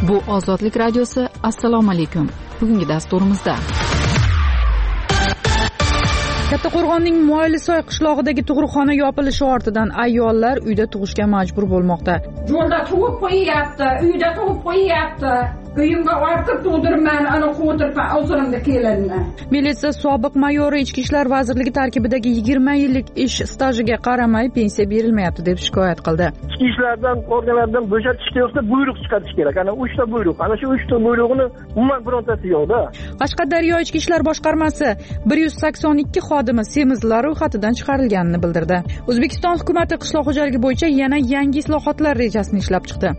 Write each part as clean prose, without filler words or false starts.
Bu Ozodlik radiosi. Assalomu alaykum. Bugungi dasturimizda Kattaqo'rg'onning Moylisoy qishlog'idagi tug'ruqxona yopilishi ortidan ayollar uyda tug'ishga majbur bo'lmoqda. Yo'lda tug'ib qo'yapti, uyda tug'ib qo'yapti. Uyimga ortib tug'dirman, ana qo'tirib o'zirimda kelinni. Militsiya sobiq mayori Ichki ishlar vazirligi tarkibidagi 20 yillik ish stajiga qaramay pensiya berilmayapti deb shikoyat qildi. Ichki ishlardan, organlardan bo'shatishga yo'qsa buyruq chiqarish kerak. Ana 3 ta buyruq. Ana shu 3 ta buyruqni umuman birontasi yo'qda. Qashqadaryo Ichki ishlar boshqarmasi 182 xodimi semizlar ro'yxatidan chiqarilganini bildirdi. O'zbekiston hukumatı qishloq xo'jaligi bo'yicha yana yangi islohotlar rejasini ishlab chiqdi.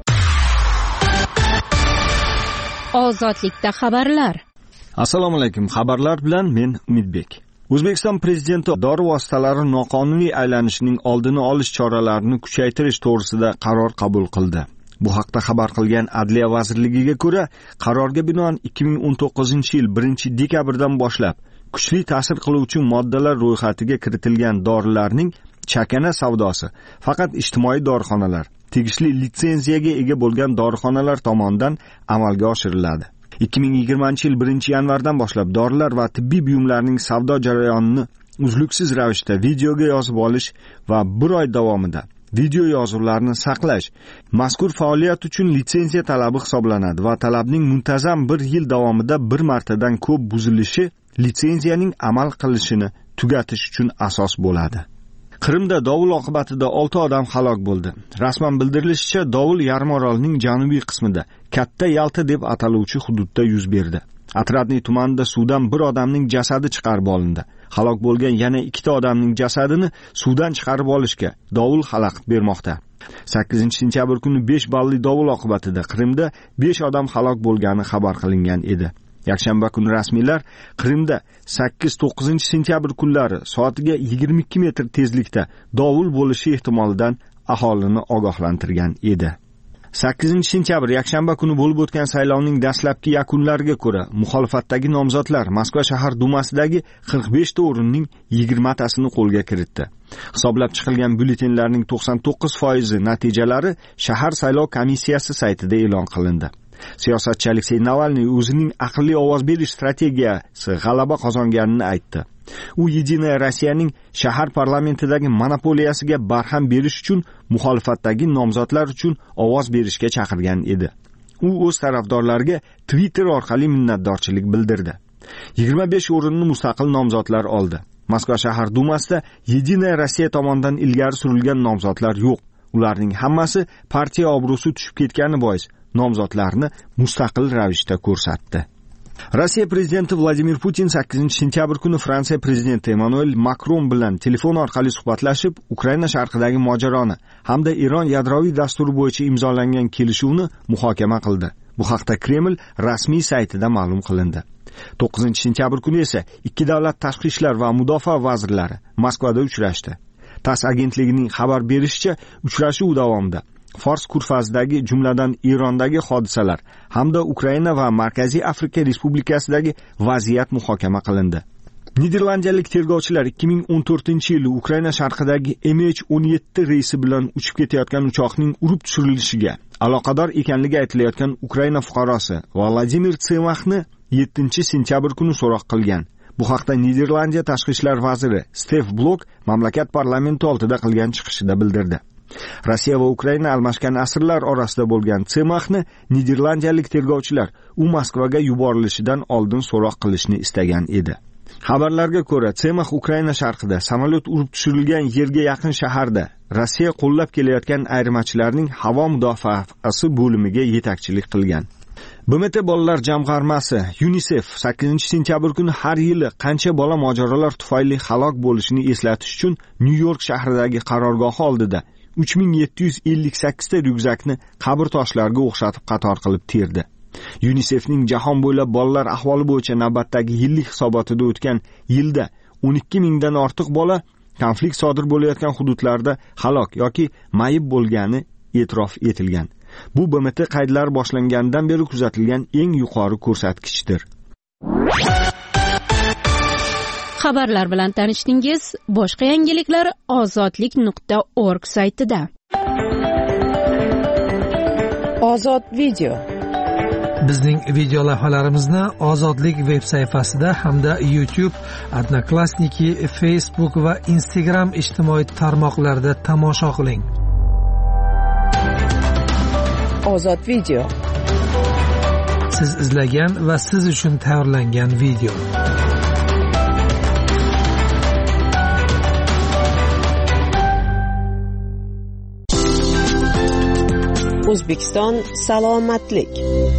Ozodlikda xabarlar. Assalomu alaykum. Xabarlar bilan men Umidbek. O'zbekiston prezidenti dori vositalari noqonuniy aylanishining oldini olish choralarini kuchaytirish to'g'risida qaror qabul qildi. Bu haqda xabar qilgan Adliya vazirligiga ko'ra, qarorga binoan 2019-yil 1-dekabrdan boshlab kuchli ta'sir qiluvchi moddalar ro'yxatiga kiritilgan dorilarning chakana savdosi faqat ijtimoiy dorixonalar, tegishli litsenziyaga ega bo'lgan dorixonalar tomonidan amalga oshiriladi. 2020-yil 1-yanvardan boshlab dorilar va tibbiy buyumlarning savdo jarayonini uzluksiz ravishda videoga yozib olish va 1 oy davomida video yozuvlarni saqlash mazkur faoliyat uchun litsenziya talabi hisoblanadi va talabning muntazam 1 yil davomida bir martadan ko'p buzilishi litsenziyaning amal qilishini tugatish uchun asos bo'ladi. Qrimda dovul oqibatida 6 odam halok bo'ldi. Rasman bildirilishicha, dovul Yarimorolning janubiy qismida, Katta Yalta deb ataluvchi hududda yuz berdi. Atradniy tumanida suvdan bir odamning jasadi chiqarib olindi. Halok bo'lgan yana 2 odamning jasadini suvdan chiqarib olishga dovul xalaqit bermoqda. 8-sentyabr kuni 5 balli dovul oqibatida Qrimda 5 odam halok bo'lgani xabar qilingan edi. Yakshanba kuni rasmiylar Qrimda 8-9 sentyabr kunlari soatiga 22 metr tezlikda dovul bo'lishi ehtimolidan aholini ogohlantirgan edi. 8-sentyabr yakshanba kuni bo'lib o'tgan saylovning dastlabki yakunlariga ko'ra, muxolifatdagi nomzodlar Moskva shahar dumasidagi 45 ta o'rinning 20 tasini qo'lga kiritdi. Hisoblab chiqilgan byulletenlarning 99% natijalari shahar saylov komissiyasi saytida e'lon qilindi. Siyosatchi Aleksey Navalniy o'zining aqlli ovoz berish strategiyasi g'alaba qozonganini aytdi. U Yedinaya Rossiyaning shahar parlamentidagi monopoliyasiga barham berish uchun muxolifatdagi nomzodlar uchun ovoz berishga chaqirgan edi. U o'z tarafdorlariga Twitter orqali minnatdorchilik bildirdi. 25 o'rinni mustaqil nomzodlar oldi. Moskva shahar dumasida Yedinaya Rossiya tomonidan ilgari surilgan nomzodlar yo'q. Ularning hammasi partiya obro'si tushib ketgani bois nomzodlarni mustaqil ravishda ko'rsatdi. Rossiya prezidenti Vladimir Putin 8-sentyabr kuni Fransiya prezidenti Emmanuel Macron bilan telefon orqali suhbatlashib, Ukraina sharqidagi mojaroni hamda Iron yadroviy dasturi bo'yicha imzolangan kelishuvni muhokama qildi. Bu haqda Kreml rasmiy saytida ma'lum qilindi. 9-sentyabr kuni esa ikki davlat tashqi ishlar va mudofaa vazirlari Moskvada uchrashdi. TASS agentligining xabar berishicha, uchrashuv davomida Fors kurfazidagi, jumladan Irondagi hodisalar hamda Ukraina va Markaziy Afrika Respublikasidagi vaziyat muhokama qilindi. Niderlandiyalik tergovchilar 2014-yili Ukraina sharqidagi MH17 reysi bilan uchib ketayotgan uchoqning urib tushirilishiga aloqador ekanligi aytilayotgan Ukraina fuqarosi Vladimir Tsemakni 7-sentyabr kuni so'roq qilgan. Bu haqda Niderlandiya tashqi ishlar vaziri Stef Blok mamlakat parlamenti oldida qilgan chiqishida bildirdi. Rossiya va Ukraina almashgan asrlar orasida bo'lgan Tsemakni niderlandiyalik tergovchilar u Moskvaga yuborilishidan oldin so'roq qilishni istagan edi. Xabarlarga ko'ra, Tsemak Ukraina sharqida samolyot urib tushirilgan yerga yaqin shaharda Rossiya qo'llab kelayotgan ayirmachilarning havo mudofaasi bo'limiga yetakchilik qilgan. BMT bolalar jamg'armasi UNICEF 8-sentyabr kuni har yili qancha bola mojarolar tufayli halok bo'lishini eslatish uchun Nyu-York shahridagi qarorgohi oldida 3758 ta ryukzakni qabr toshlarga o'xshatib qator qilib terdi. UNICEFning jahon bo'ylab bolalar ahvoli bo'yicha navbatdagi yillik hisobotida o'tgan yilda 12 mingdan ortiq bola konflikt sodir bo'layotgan hududlarda halok yoki mayib bo'lgani e'tirof etilgan. Bu BMT qaydlari boshlanganidan beri kuzatilgan eng yuqori ko'rsatkichdir. Xabarlar bilan tanishdingiz. Boshqa yangiliklar ozodlik.org saytida. Ozod video. Bizning video lavhalarimizni Ozodlik veb sayfasida hamda YouTube, Odnoklassniki, Facebook va Instagram ijtimoiy tarmoqlarida tomosha qiling. Ozod video. Siz izlagan va siz uchun tayyorlangan video. O'zbekiston salomatlik.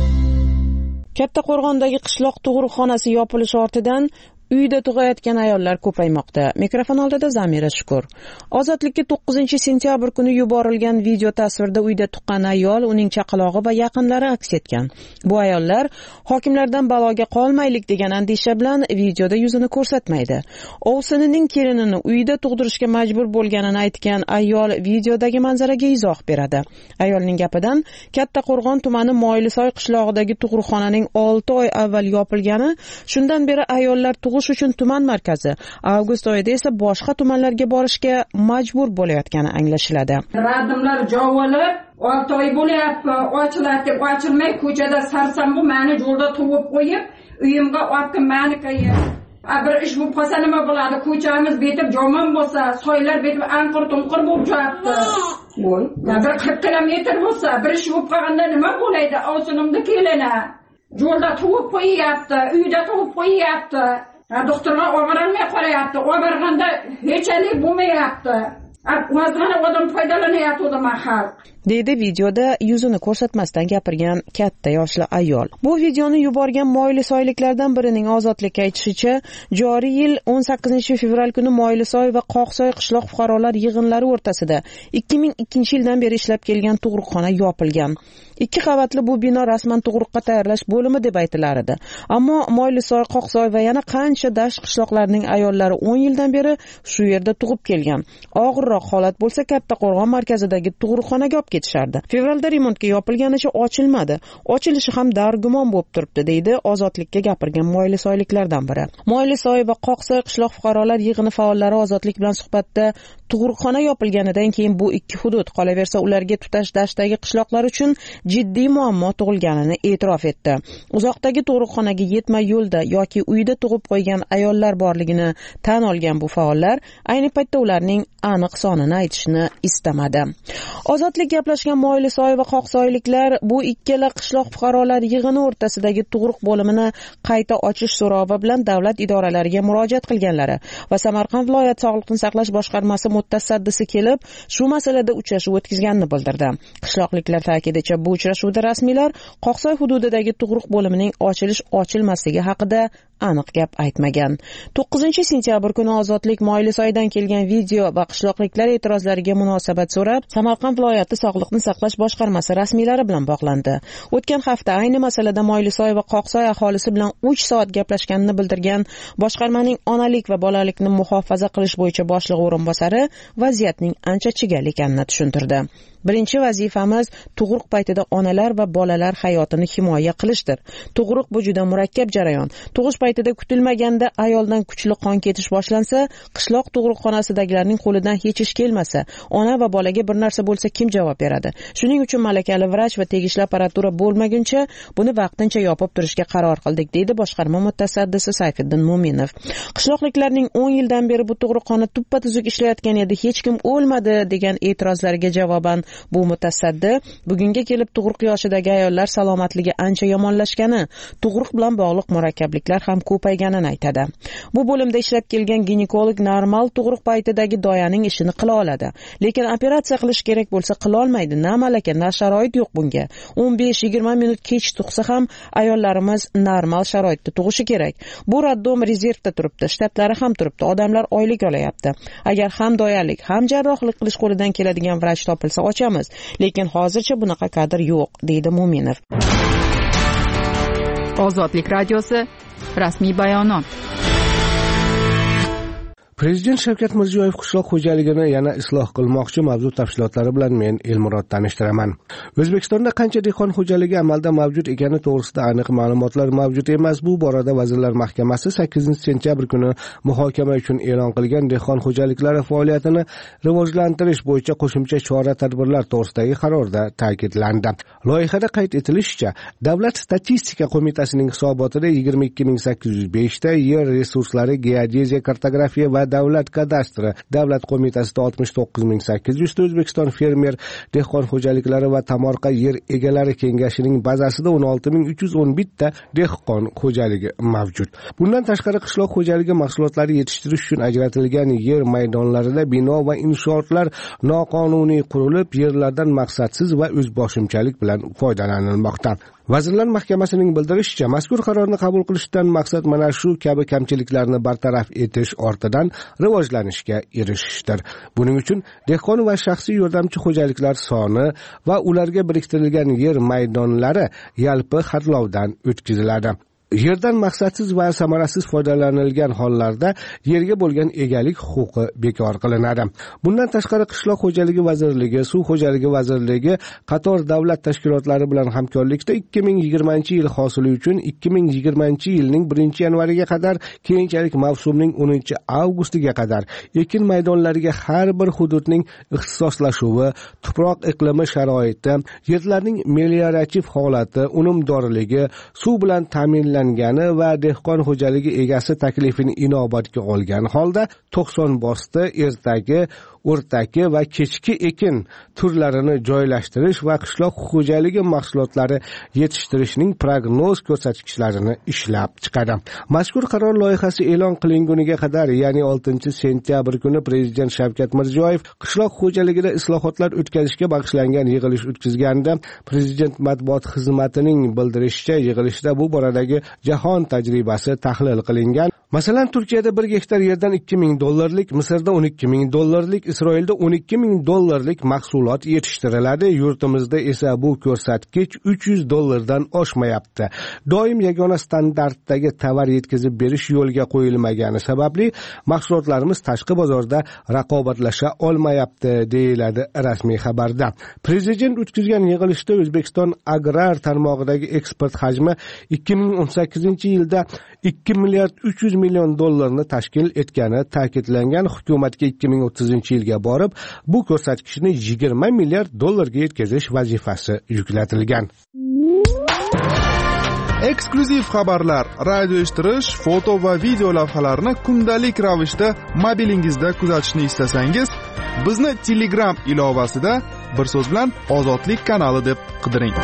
Kattaqo'rg'ondagi qishloq tug'ruqxonasi yopilishi ortidan uyda tug'ayotgan ayollar ko'paymoqda. Mikrofon oldida Zamira Shukur. Ozodlikka 9-sentyabr kuni yuborilgan video tasvirda uyda tuqqan ayol, uning chaqalog'i va yaqinlari aks etgan. Bu ayollar hokimlardan baloga qolmaylik degan andisha bilan videoda yuzini ko'rsatmaydi. Ovsinining kelinini uyda tug'dirishga majbur bo'lganini aytgan ayol videodagi manzaraga izoh beradi. Ayolning gapidan Kattaqo'rg'on tumani Moylisoy qishlog'idagi tug'ruqxonaning 6 oy avval yopilgani, shundan beri ayollar uchun tuman markazi avgust oyida esa boshqa tumanlarga borishga majbur bo'layotgani anglashiladi. Radimlar jovolib 6 oy bo'lyapti, ochiladi deb ochilmay ko'chada sarsam bu meni yo'lda tuvib qo'yib, uyimga otib menikaga. Bir ish bo'lib qolsa nima bo'ladi? Ko'chamiz betib jomon bo'lsa, soylar betib anqir-tunqir bo'lib yotibdi. Voy, bir 40 kilometr bo'lsa, bir ish bo'lib qolganda nima bo'ladi? Ovsinimni kelini yo'lda tuvib qo'yapti, uyda tuvib qo'yapti. Doktorlar oborolmay qolyapti. Oborganda hechalik bo'lmayapti. O'zgina odam foydalanyapti mahal. Deydi videoda yuzini ko'rsatmasdan gapirgan katta yoshli ayol. Bu videoni yuborgan Moylisoyliklardan birining Ozodlikka aytishicha, joriy yil 18-fevral kuni Moylisoy va Qoqsoy qishloq fuqarolar yig'inlari o'rtasida 2002-yildan beri ishlab kelgan tug'ruqxona yopilgan. 2 qavatli bu bino rasman tug'ruqqa tayyorlash bo'limi deb aytilar edi. Ammo Moylisoy, Qoqsoy va yana qancha dasht qishloqlarining ayollari 10 yildan beri shu yerda tug'ib kelgan. Og'irroq holat bo'lsa Kattaqo'rg'on markazidagi tug'ruqxonaga olib ketishardi. Fevralda remontga yopilganicha ochilmadi. Ochilishi ham dargumon bo'lib turibdi, deydi Ozodlikka gapirgan Moylisoyliklardan biri. Moylisoy va Qoqsoy qishloq fuqarolar yig'ini faollari Ozodlik bilan suhbatda tug'ruqxona yopilganidan keyin bu ikki hudud, qolaversa ularga tutash dashtdagi qishloqlar uchun jiddiy muammo tug'ilganini e'tirof etdi. Uzoqdagi tug'ruqxonaga yetmay yo'lda yoki uyda tug'ib qo'ygan ayollar borligini tan olgan bu faollar ayni paytda ularning aniq sonini aytishni istamadi. Ozodlik gaplashgan Moylisoy va Qoqsoyliklar bu ikkala qishloq fuqarolar yig'ini o'rtasidagi tug'ruq bo'limini qayta ochish so'rovi bilan davlat idoralariga murojaat qilganlari va Samarqand viloyat sog'liqni saqlash boshqarmasi mutasaddisi kelib, shu masalada uchrashuv o'tkazganini bildirdi. Qishloqliklar ta'kidicha bu uchrashuvda rasmiylar Qoqsoy hududidagi tug'ruq bo'limining ochilish-ochilmasligi haqida aniq gap aytmagan. 9-sentyabr kuni Ozodlik Moylisoydan kelgan video va qishloqliklar e'tirozlariga munosabat so'rab, Samarqand viloyati sog'liqni saqlash boshqarmasi rasmiylari bilan bog'landi. O'tgan hafta ayni masalada Moylisoy va Qoqsoy aholisi bilan 3 soat gaplashganini bildirgan boshqarmaning onalik va bolalikni muhofaza qilish bo'yicha boshlig'i o'rinbosari vaziyatning ancha chigal ekanini tushuntirdi. Birinchi vazifamiz tug'ruq paytida onalar va bolalar hayotini himoya qilishdir. Tug'ruq bu juda murakkab jarayon. Tug'ish paytida kutilmaganda ayoldan kuchli qon ketish boshlansa, qishloq tug'ruqxonasidagilarning qo'lidan hech ish kelmasa, ona va bolaga bir narsa bo'lsa kim javob beradi? Shuning uchun malakali vrach va tegishli apparatura bo'lmaguncha buni vaqtincha yopib turishga qaror qildik, deydi boshqarma mutasaddisi Sayfiddin Mo'minov. Qishloqliklarning 10 yildan beri bu tug'ruqxona tuppa-tuzuk ishlayotgan edi, hech kim o'lmadi degan e'tirozlarga javoban bu mutasaddi bugunga kelib tug'ruq yoshidagi ayollar salomatligi ancha yomonlashgani, tug'ruq bilan bog'liq murakkabliklar ham ko'payganini aytadi. Bu bo'limda ishlab kelgan ginekolog normal tug'ruq paytidagi doyaning ishini qila oladi, lekin operatsiya qilish kerak bo'lsa qila olmaydi. Na malaka, na sharoit yo'q bunga. 15-20 minut kech tug'sa ham ayollarimiz normal sharoitda tug'ishi kerak. Bu raddom rezervda turibdi, shtatlari ham turibdi, odamlar oylik olayapti. Agar ham doyalik, ham jarrohlik qilish qo'lidan keladigan vrach topilsa ochamiz, lekin hozircha bunaqa kadr yo'q, deydi Mo'minov. Ozodlik radiosi rasmiy bayonot. Prezident Shavkat Mirziyoyev qishloq xo'jaligini yana isloh qilmoqchi mavzu tafsilotlari bilan men Elmurod tanishtiraman. O'zbekistonda qancha dehqon xo'jaligi amalda mavjud ekani to'g'risida aniq ma'lumotlar mavjud emas. Bu borada Vazirlar Mahkamasi 8-sentyabr kuni muhokama uchun e'lon qilgan dehqon xo'jaliklari faoliyatini rivojlantirish bo'yicha qo'shimcha chora-tadbirlar to'g'risidagi qarorda ta'kidlandi. Loyihada qayd etilishicha, Davlat statistika qo'mitasining hisobotida 22.805 ta yer resurslari, geodeziya, kartografiya va davlat kadastri, Davlat qo'mitasida 69.800 ta, O'zbekiston fermer dehqon xo'jaliklari va tomorqa yer egalari kengashining bazasida 16.311 ta dehqon xo'jaligi mavjud. Bundan tashqari qishloq xo'jaligi mahsulotlari yetishtirish uchun ajratilgan yer maydonlarida bino va inshootlar noqonuniy qurilib, yerlardan maqsadsiz va o'zboshimchalik bilan foydalanilmoqda. Vazirlar Mahkamasining bildirishicha, mazkur qarorni qabul qilishdan maqsad mana shu kabi kamchiliklarni bartaraf etish ortidan rivojlanishga erishishdir. Buning uchun dehqon va shaxsiy yordamchi xo'jaliklar soni va ularga biriktirilgan yer maydonlari yalpi xatlovdan o'tkaziladi. Yerdan maqsadsiz va samarasiz foydalanilgan hollarda yerga bo'lgan egalik huquqi bekor qilinadi. Bundan tashqari Qishloq xo'jaligi vazirligi, Suv xo'jaligi vazirligi qator davlat tashkilotlari bilan hamkorlikda 2020-yil hosili uchun 2020-yilning 1-yanvariga qadar, keyinchalik mavsumning 10-avgustiga qadar ekin maydonlariga har bir hududning ixtisoslashuvi, tuproq iqlimi sharoiti, yerlarning meliorativ holati, unumdorligi, suv bilan ta'minlangani va dehqon xo'jaligi egasi taklifini inobatga olgan holda 90 bosti, ertagi, o'rtaki va kechki ekin turlarini joylashtirish va qishloq xo'jaligi mahsulotlari yetishtirishning prognoz ko'rsatkichlarini ishlab chiqadi. Mazkur qaror loyihasi e'lon qilinguniga qadar, ya'ni 6-sentyabr kuni Prezident Shavkat Mirziyoyev qishloq xo'jaligida islohotlar o'tkazishga bag'ishlangan yig'ilish o'tkazganda, Prezident matbuot xizmatining bildirishicha, yig'ilishda bu boradagi jahon tajribasi tahlil qilingan. Masalan, Turkiyada 1 gektar yerdan $2,000, Misrda $12,000, Isroilda $12,000 mahsulot yetishtiriladi. Yurtimizda esa bu ko'rsatkich $300 oshmayapti. Doim yagona standartdagi tovar yetkazib berish yo'lga qo'yilmagani sababli mahsulotlarimiz tashqi bozorda raqobatlasha olmayapti, deyiladi rasmiy xabarda. Prezident o'tkazgan yig'ilishda O'zbekiston agrar tarmog'idagi eksport hajmi 2018-yilda $2,300 million tashkil etgani ta'kidlangan. Hukumatga 2030-yilga borib bu ko'rsatkichni $20 milliard ga yetkazish vazifasi yuklatilgan. Eksklyuziv xabarlar, radio eshittirish, foto va video lavhalarni kundalik ravishda mobilingizda kuzatishni istasangiz, bizni Telegram ilovasida bir so'z bilan Ozodlik kanali deb qidiring.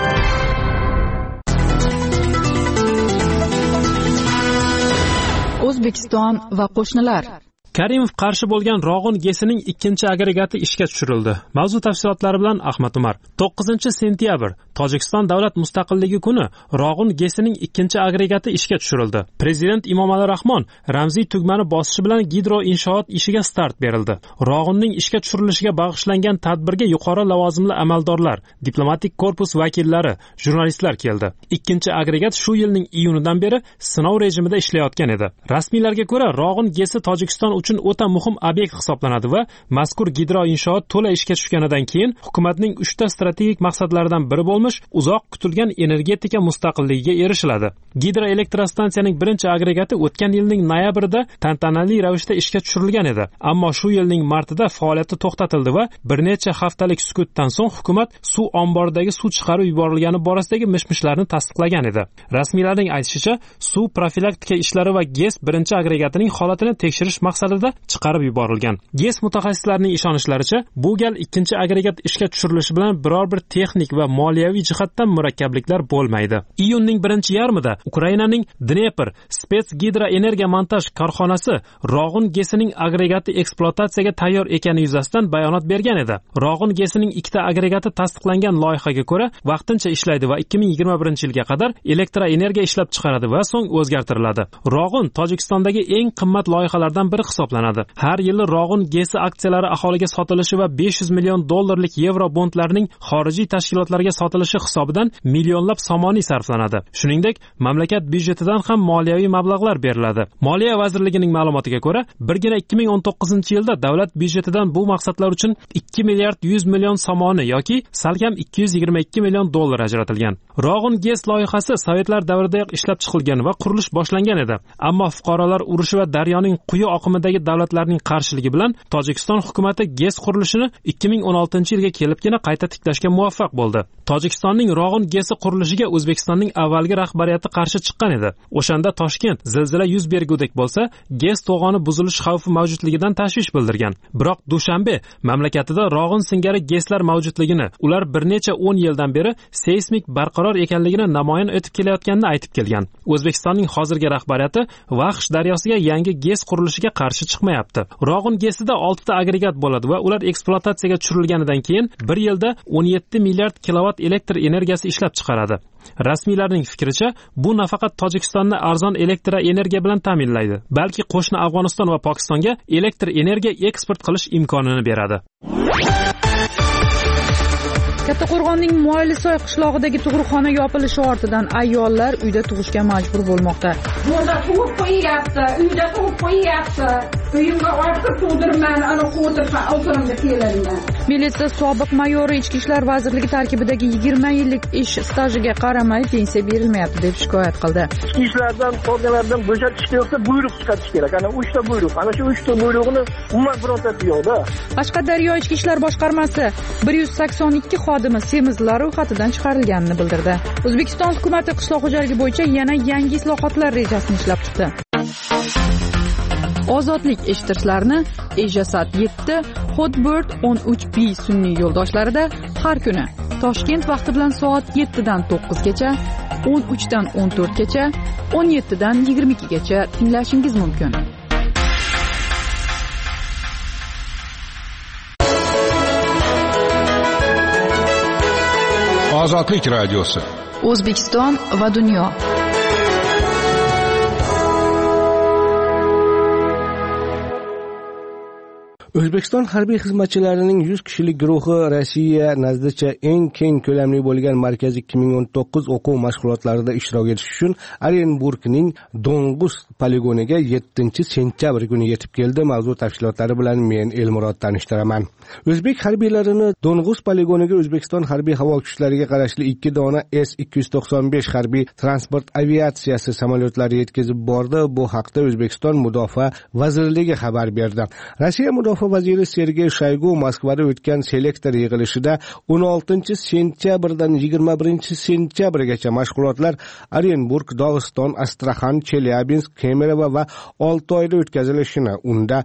O'zbekiston va qo'shnilar. Karimov qarshi bo'lgan Rog'un GESining 2-agregati ishga tushirildi. Mavzu tafsilotlari bilan Ahmad Umar. 9-sentyabr Tojikiston davlat mustaqilligi kuni Rog'un GESining 2-agregati ishga tushirildi. Prezident Emomali Rahmon ramziy tugmani bosishi bilan gidro inshoot ishiga start berildi. Rog'unning ishga tushirilishiga bag'ishlangan tadbirga yuqori lavozimli amaldorlar, diplomatik korpus vakillari, jurnalistlar keldi. 2-agregat shu yilning iyunidan beri sinov rejimida ishlayotgan edi. Rasmiylarga ko'ra, Rog'un GESi Tojikiston uchun o'ta muhim obyekt hisoblanadi va mazkur gidro inshoot to'la ishga tushganidan keyin hukumatning 3 ta strategik maqsadlaridan biri bo'lmish uzoq kutilgan energetika mustaqilligiga erishiladi. Gidroelektrostansiyaning 1-agregati o'tgan yilning noyabrida tantanali ravishda ishga tushirilgan edi, ammo shu yilning martida faoliyati to'xtatildi va bir necha haftalik sukutdan so'ng hukumat suv omboridagi suv chiqarib yuborilgani borasidagi mishmishlarni tasdiqlagan edi. Rasmiylarning aytishicha, suv profilaktika ishlari va GES 1-agregatining holatini tekshirish maqsadida chiqarib yuborilgan. GES mutaxassislarining ishonishlaricha, bu gal 2-agregat ishga tushirilishi bilan biror bir texnik va moliyaviy jihatdan murakkabliklar bo'lmaydi. Iyunning 1-yarmida Ukrainaning Dnepr spetsgidroenergiya montaj korxonasi Rog'un GESining agregati ekspluatatsiyaga tayyor ekani yuzasidan bayonot bergan edi. Rog'un GESining 2-agregati tasdiqlangan loyihaga ko'ra vaqtincha ishlaydi va 2021-yilga qadar elektroenergiya ishlab chiqaradi va so'ng o'zgartiriladi. Rog'un Tojikistondagi eng qimmat loyihalardan biri hisoblanadi. Har yili Rog'un GESi aksiyalari aholiga sotilishi va $500 million yevro bondlarning xorijiy tashkilotlarga sotilishi qilishi hisobidan millionlab somoniy sarflanadi. Shuningdek, mamlakat byudjetidan ham moliyaviy mablag'lar beriladi. Moliya vazirligining ma'lumotiga ko'ra, birgina 2019-yilda davlat byudjetidan bu maqsadlar uchun 2 milliard 100 million somoni yoki salkam 222 million dollar ajratilgan. Rog'un GES loyihasi sovetlar davridayoq ishlab chiqilgan va qurilish boshlangan edi. Ammo fuqarolar urushi va daryoning quyi oqimidagi davlatlarning qarshiligi bilan Tojikiston hukumati GES qurilishini 2016-yilga kelibgina qayta tiklashga muvaffaq bo'ldi. Tojikistonning Rog'un GESi qurilishiga O'zbekistonning avvalgi rahbariyati qarshi chiqqan edi. O'shanda Toshkent zilzila yuz bergudek bo'lsa, GES to'g'oni buzilish xavfi mavjudligidan tashvish bildirgan. Biroq Dushanbe mamlakatida Rog'un singari GESlar mavjudligini, ular bir necha 10 yildan beri seysmik barqaror ekanligini namoyon etib kelayotganini aytib kelgan. O'zbekistonning hozirgi rahbariyati Vaxsh daryosiga yangi GES qurilishiga qarshi chiqmayapti. Rog'un GESida 6 ta agregat bo'ladi va ular ekspluatatsiyaga tushirilganidan keyin 1 yilda 17 milliard kilovat elektr energiyasi ishlab chiqaradi. Rasmiylarning fikricha, bu nafaqat Tojikistonni arzon elektr energiya bilan ta'minlaydi, balki qo'shni Afg'oniston va Pokistonga elektr energiya eksport qilish imkonini beradi. Kattaqo'rg'onning Moylisoy qishlog'idagi tug'ruqxona yopilishi ortidan ayollar uyda tug'ishga majbur bo'lmoqda. Yo'lda tug'ib qo'yapti, uyda tug'ib qo'yapti. Uyimga ortib tug'dirman, ana qo'tirsa o'tirimda kelinman. Militsiya sobiq mayori Ichki ishlar vazirligi tarkibidagi 20 yillik ish stajiga qaramay pensiya berilmayapti deb shikoyat qildi. Ichki ishlardan, organlardan bo'shatishga yo'qsa buyruq chiqarish kerak. Ana 3 ta buyruq. Ana shu 3 ta buyruqni umuman birontasi yo'qda. Qashqadaryo Ichki ishlar boshqarmasi 182 xodimi semizlar ro'yxatidan chiqarilganini bildirdi. O'zbekiston hukumati qishloq xo'jaligi bo'yicha yana yangi islohotlar rejasini ishlab chiqdi. Ozodlik eshittirishlarni Ejasat 7, Hotbird 13B sun'iy yo'ldoshlarida har kuni Toshkent vaqti bilan soat 7 dan 9 gacha, 13 dan 14 gacha, 17 dan 22 gacha tinglashingiz mumkin. Ozodlik radiosi. O'zbekiston va dunyo. O'zbekiston harbiy xizmatchilarining 100 kishilik guruhi Rossiya nazdicha eng keng ko'lamli bo'lgan Markaz 2019 o'quv mashg'ulotlarida ishtirok etish uchun Orenburgning Dongus poligoniga 7-sentyabr kuni yetib keldi. Mavzu tafsilotlari bilan men Elmurod tanishtiraman. O'zbek harbiylarini Dongus poligoniga O'zbekiston harbiy havo kuchlariga qarashli 2 dona S-295 harbiy transport aviatsiyasi samolyotlari yetkazib bordi. Bu haqda O'zbekiston Mudofaa vazirligi xabar berdi. Rossiya Mudofaa vaziri Sergey Shoygu Moskvada o'tgan selektor yig'ilishida 16-sentyabrdan 21-sentyabrgacha mashg'ulotlar Orenburg, Dog'iston, Astraxan, Chelyabinsk, Kemerovo va Oltoyda o'tkazilishini, unda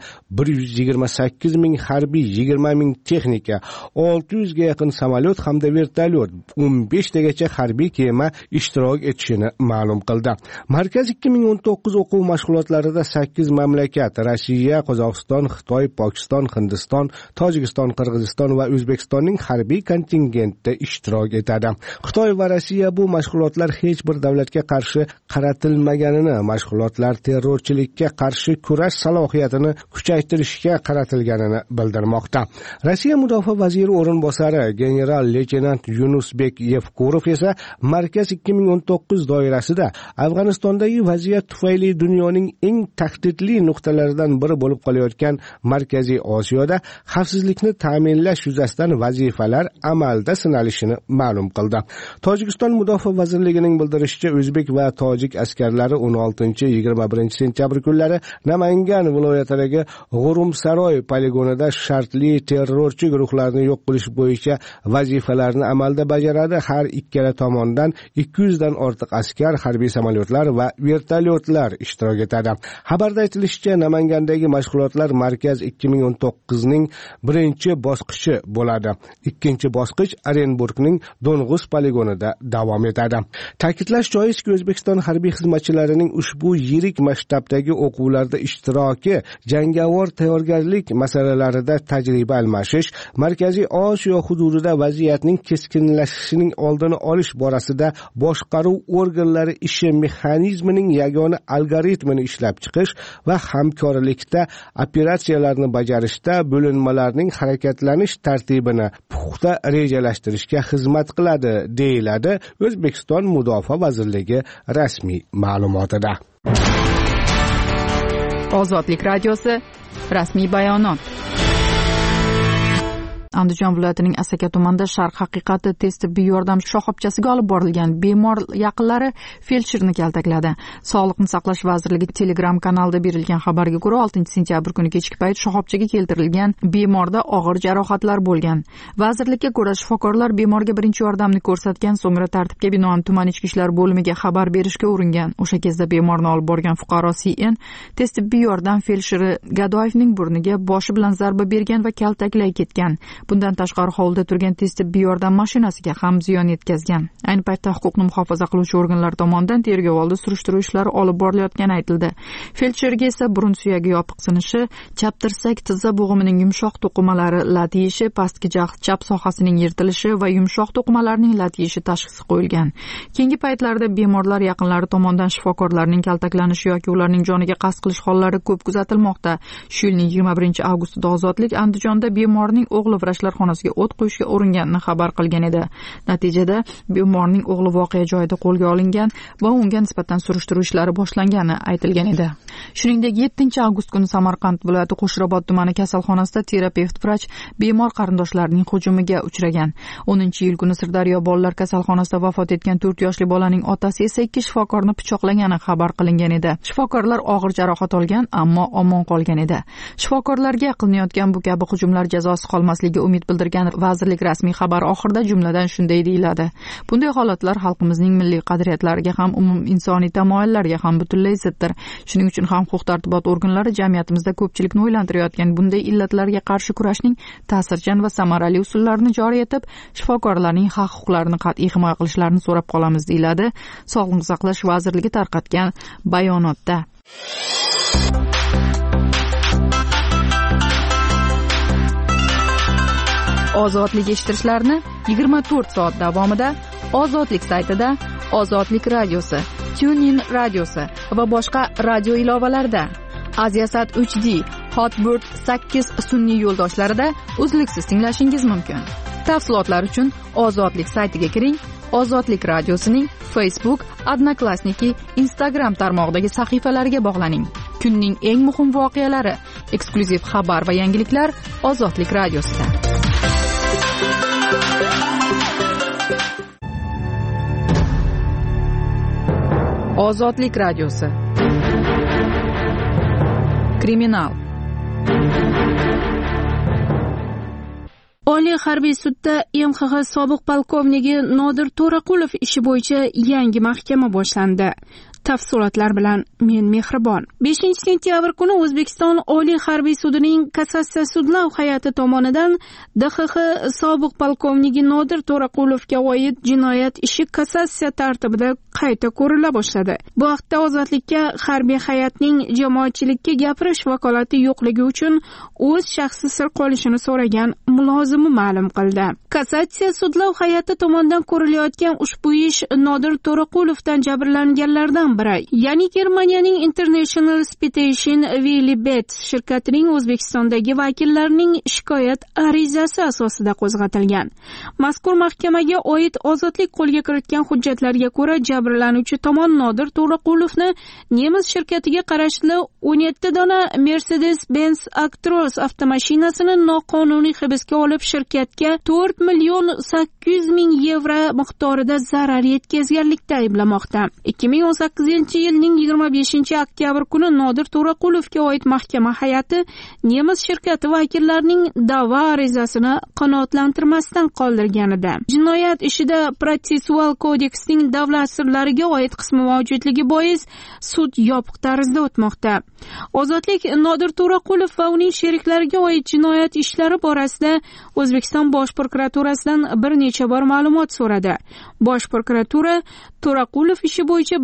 128 ming harbiy, 20 ming texnika, 600 ga yaqin samolyot hamda vertolyot, 15 tagacha harbiy kema ishtirok etishini ma'lum qildi. Markaz 2019 o'quv mashg'ulotlarida 8 mamlakat Rossiya, Qozog'iston, Xitoy, Pokiston, Hindiston, Tojikiston, Qirg'iziston va O'zbekistonning harbiy kontingentida ishtirok etadi. Xitoy va Rossiya bu mashg'ulotlar hech bir davlatga qarshi qaratilmaganini, mashg'ulotlar terrorchilikka qarshi kurash salohiyatini kuchaytirishga qaratilganini bildirmoqda. Rossiya mudofaa vaziri o'rinbosari general-leytenant Yunusbek Yevkurov esa Markaz 2019 doirasida Afg'onistondagi vaziyat tufayli dunyoning eng tahdidli nuqtalaridan biri bo'lib qolayotgan Markaziy Osiyoda xavfsizlikni ta'minlash yuzasidan vazifalar amalda sinalishini ma'lum qildi. Tojikiston Mudofaa vazirligining bildirishicha, o'zbek va tojik askarlari 16-21 sentyabr kunlari Namangan viloyatidagi G'urumsaroy poligonida shartli terrorchi guruhlarni yo'q qilish bo'yicha vazifalarni amalda bajaradi. Har ikkala tomondan 200 dan ortiq askar, harbiy samolyotlar va vertolyotlar ishtirok etadi. Xabarda aytilishicha, Namangandagi mashg'ulotlar Markaz 2019ning birinchi bosqichi bo'ladi. Ikkinchi bosqich Orenburgning Dongus poligonida davom etadi. Ta'kidlash joizki, O'zbekiston harbiy xizmatchilarining ushbu yirik masshtabdagi o'quvlarda ishtiroki jangovar tayyorgarlik masalalarida tajriba almashish, Markaziy Osiyo hududida vaziyatning keskinlashishining oldini olish borasida boshqaruv organlari ishi mexanizmining yagona algoritmini ishlab chiqish va hamkorlikda operatsiyalarni bajarish bajarishda bo'linmalarning harakatlanish tartibini puxta rejalashtirishga xizmat qiladi, deyiladi O'zbekiston Mudofaa vazirligi rasmiy ma'lumotida. Ozodlik radiosi rasmiy bayonot. Andijon viloyatining Asaka tumanida Sharq haqiqati tez tibbiy yordam shoxobchasiga olib borilgan bemor yaqinlari feldsherni kaltakladi. Sog'liqni saqlash vazirligi Telegram kanalida berilgan xabarga ko'ra 6-sentyabr kuni kechki payt shoxobchaga keltirilgan bemorda og'ir jarohatlar bo'lgan. Vazirlikka ko'ra shifokorlar bemorga birinchi yordamni ko'rsatgan, so'ngra tartibga binoan tuman ichki ishlar bo'limiga xabar berishga uringan. O'sha kezda bemorni olib borgan fuqaro CN tez tibbiy yordam feldsherı Gadoyevning burniga boshi bilan zarba bergan va kaltaklay ketgan. Bundan tashqari hovlida turgan tez tibbiy yordam mashinasiga ham ziyon yetkazgan. Ayni paytda huquqni muhofaza qiluvchi organlar tomonidan tergov oldi surishtiruv ishlari olib borilayotgani aytildi. Feldsherga esa burun suyagi yopiq sinishi, chap tirsak tizza bo'g'imining yumshoq to'qimalari lat yeyishi, pastki jag'i chap sohasining yirtilishi va yumshoq to'qimalarning lat yeyishi tashxisi qo'yilgan. Keyingi paytlarda bemorlar yaqinlari tomonidan shifokorlarning kaltaklanishi yoki ularning joniga qasd qilish hollari ko'p kuzatilmoqda. Shu yilning 21-avgustida Ozodlik Andijonda bemorning o'g'li vrachlar xonasiga o't qo'yishga uringanini xabar qilgan edi. Natijada bemorning o'g'li voqea joyida qo'lga olingan va unga nisbatan surishtiruv ishlari boshlangani aytilgan edi. Shuningdek, 7-avgust kuni Samarqand viloyati Qo'shrabot tumani kasalxonasida terapevt vrach bemor qarindoshlarining hujumiga uchragan. 10-iyul kuni Sirdaryo bolalar kasalxonasida vafot etgan 4 yoshli bolaning otasi esa 2 shifokorni pichoqlagani xabar qilingan edi. Shifokorlar og'ir jarohat olgan, ammo omon qolgan edi. Shifokorlarga qilinayotgan bu kabi hujumlar jazosi qolmasligi umid bildirgan vazirlik rasmiy xabari oxirida jumladan shunday deyiladi. Bunday holatlar xalqimizning milliy qadriyatlariga ham umum insoniy tamoyillarga ham butunlay ziddir. Shuning uchun ham huquq-tartibot organlari jamiyatimizda ko'pchilikni o'ylantirayotgan bunday illatlarga qarshi kurashning ta'sirchan va samarali usullarini joriy etib, shifokorlarning haq-huquqlarini qat'iy himoya qilishlarini so'rab qolamiz, deyiladi Sog'liqni saqlash vazirligi tarqatgan bayonotda. Ozodlik eshittirishlarini 24 soat davomida Ozodlik saytida, Ozodlik radiosi, TuneIn radiosi va boshqa radio ilovalarida, Aziasat 3D, Hotbird 8 sun'iy yo'ldoshlarida uzluksiz tinglashingiz mumkin. Tafsilotlar uchun Ozodlik saytiga kiring. Ozodlik radiosining Facebook, Odnoklassniki, Instagram tarmog'idagi sahifalariga bog'laning. Kunning eng muhim voqealari, eksklyuziv xabar va yangiliklar Ozodlik radiosida. Ozodlik radiosi. Kriminal. Oliy harbiy sudda MXX sobiq polkovniki Nodir To'raqulov ishi bo'yicha yangi mahkama boshlandi. Tafsilotlar bilan men Mehribon. 5-sentyabr kuni O'zbekiston Oliy harbiy sudining kassatsiya sudlov hay'ati tomonidan DXX sobiq polkovniki Nodir To'raqulovga oid jinoyat ishi kassatsiya tartibida qayta ko'rila boshladi. Bu haqda Ozodlikka harbiy hay'atning jamoatchilikka gapirish vakolati yo'qligi uchun o'z shaxsi sir qolishini so'ragan mulozimi ma'lum qildi. Kassatsiya sudlov hay'ati tomonidan ko'rilayotgan ushbu ish Nodir To'raqulovdan jabrlanganlardan biri, ya'ni Germaniyaning International Spedition Willibet shirkatining O'zbekistondagi vakillarining shikoyat arizasi asosida qo'zg'atilgan. Mazkur mahkamaga oid Ozodlik qo'lga kiritgan hujjatlarga ko'ra, jabrlanuvchi tomon Nodir To'raqulovni nemis shirkatiga qarashli 17 dona Mercedes-Benz Actros avtomashinasini noqonuniy hibsga olib, shirkatga 4.800.000 yevro miqdorida zarar yetkazganlikda ayblamoqda. 2018-yilning 25-oktyabr kuni Nodir To'raqulovga oid mahkama hay'ati nemis shirkati vakillarining da'vo arizasini qanoatlantirmasdan qoldirgan edi. Jinoyat ishida protsessual kodeksning davlat sirlariga oid qismi mavjudligi bois sud yopiq tarzda o'tmoqda. Ozodlik Nodir To'raqulov va uning sheriklariga oid jinoyat ishlari borasida O'zbekiston Bosh prokuraturasidan bir necha bor ma'lumot so'radi. Bosh prokuratura To'raqulov ishi bo'yicha biror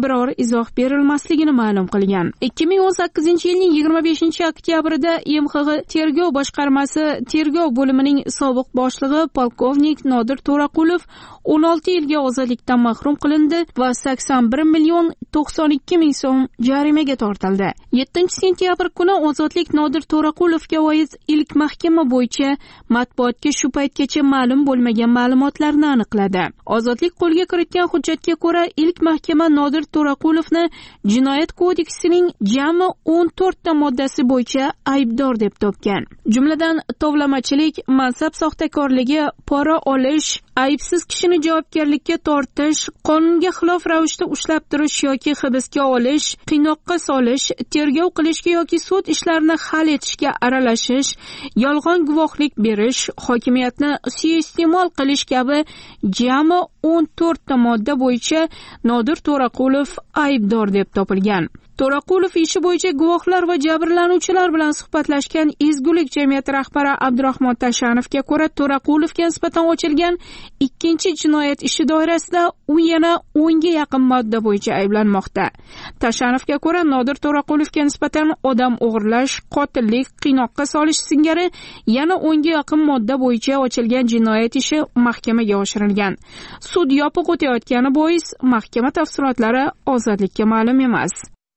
izoh berilmasligini ma'lum qilgan. 2018-yilning 25-oktyabrida IMXG tergov boshqarmasi tergov bo'limining sobiq boshlig'i polkovnik Nodir To'raqulov 16 yilga ozodlikdan mahrum qilindi va 81 million 92 ming so'm jarimaga tortildi. 7-sentyabr kuni ozodlik Nodir To'raqulovga oid ilk mahkama bo'yicha matbuotga shu paytgacha ma'lum bo'lmagan ma'lumotlarni aniqladi. Ozodlik qo'lga kiritgan hujjatga ko'ra, ilk mahkama Nodir To'raqulovni Jinoyat kodeksining jami 14 ta moddasi bo'yicha aybdor deb topgan. Jumladan tovlamachilik, mansab soxtakorligi, pora olish, aybsiz kishini javobgarlikka tortish, qonunga xilof ravishda ushlab turish yoki hibsga olish, qiynoqqa solish, tergov qilishga yoki sud ishlarini hal etishga aralashish, yolg'on guvohlik berish, hokimiyatni suiiste'mol qilish kabi jami 14 ta modda bo'yicha Nodir To'raqulov aybdor deb topilgan. To'raqulov ishi bo'yicha guvohlar va jabrlanuvchilar bilan suhbatlashgan Ezgulik jamiyati rahbari Abdurahmon Tashanovga ko'ra, To'raqulovga nisbatan ochilgan ikkinchi jinoyat ishi doirasida u yana 10 ga yaqin modda bo'yicha ayblanmoqda. Tashanovga ko'ra, Nodir To'raqulovga nisbatan odam o'g'irlash, qotillik, qiynoqqa solish singari yana 10 ga yaqin modda bo'yicha ochilgan jinoyat ishi mahkamaga oshirilgan. Sud yopiq o'tayotgani bois mahkama tafsilotlari ozodlikka ma'lum emas.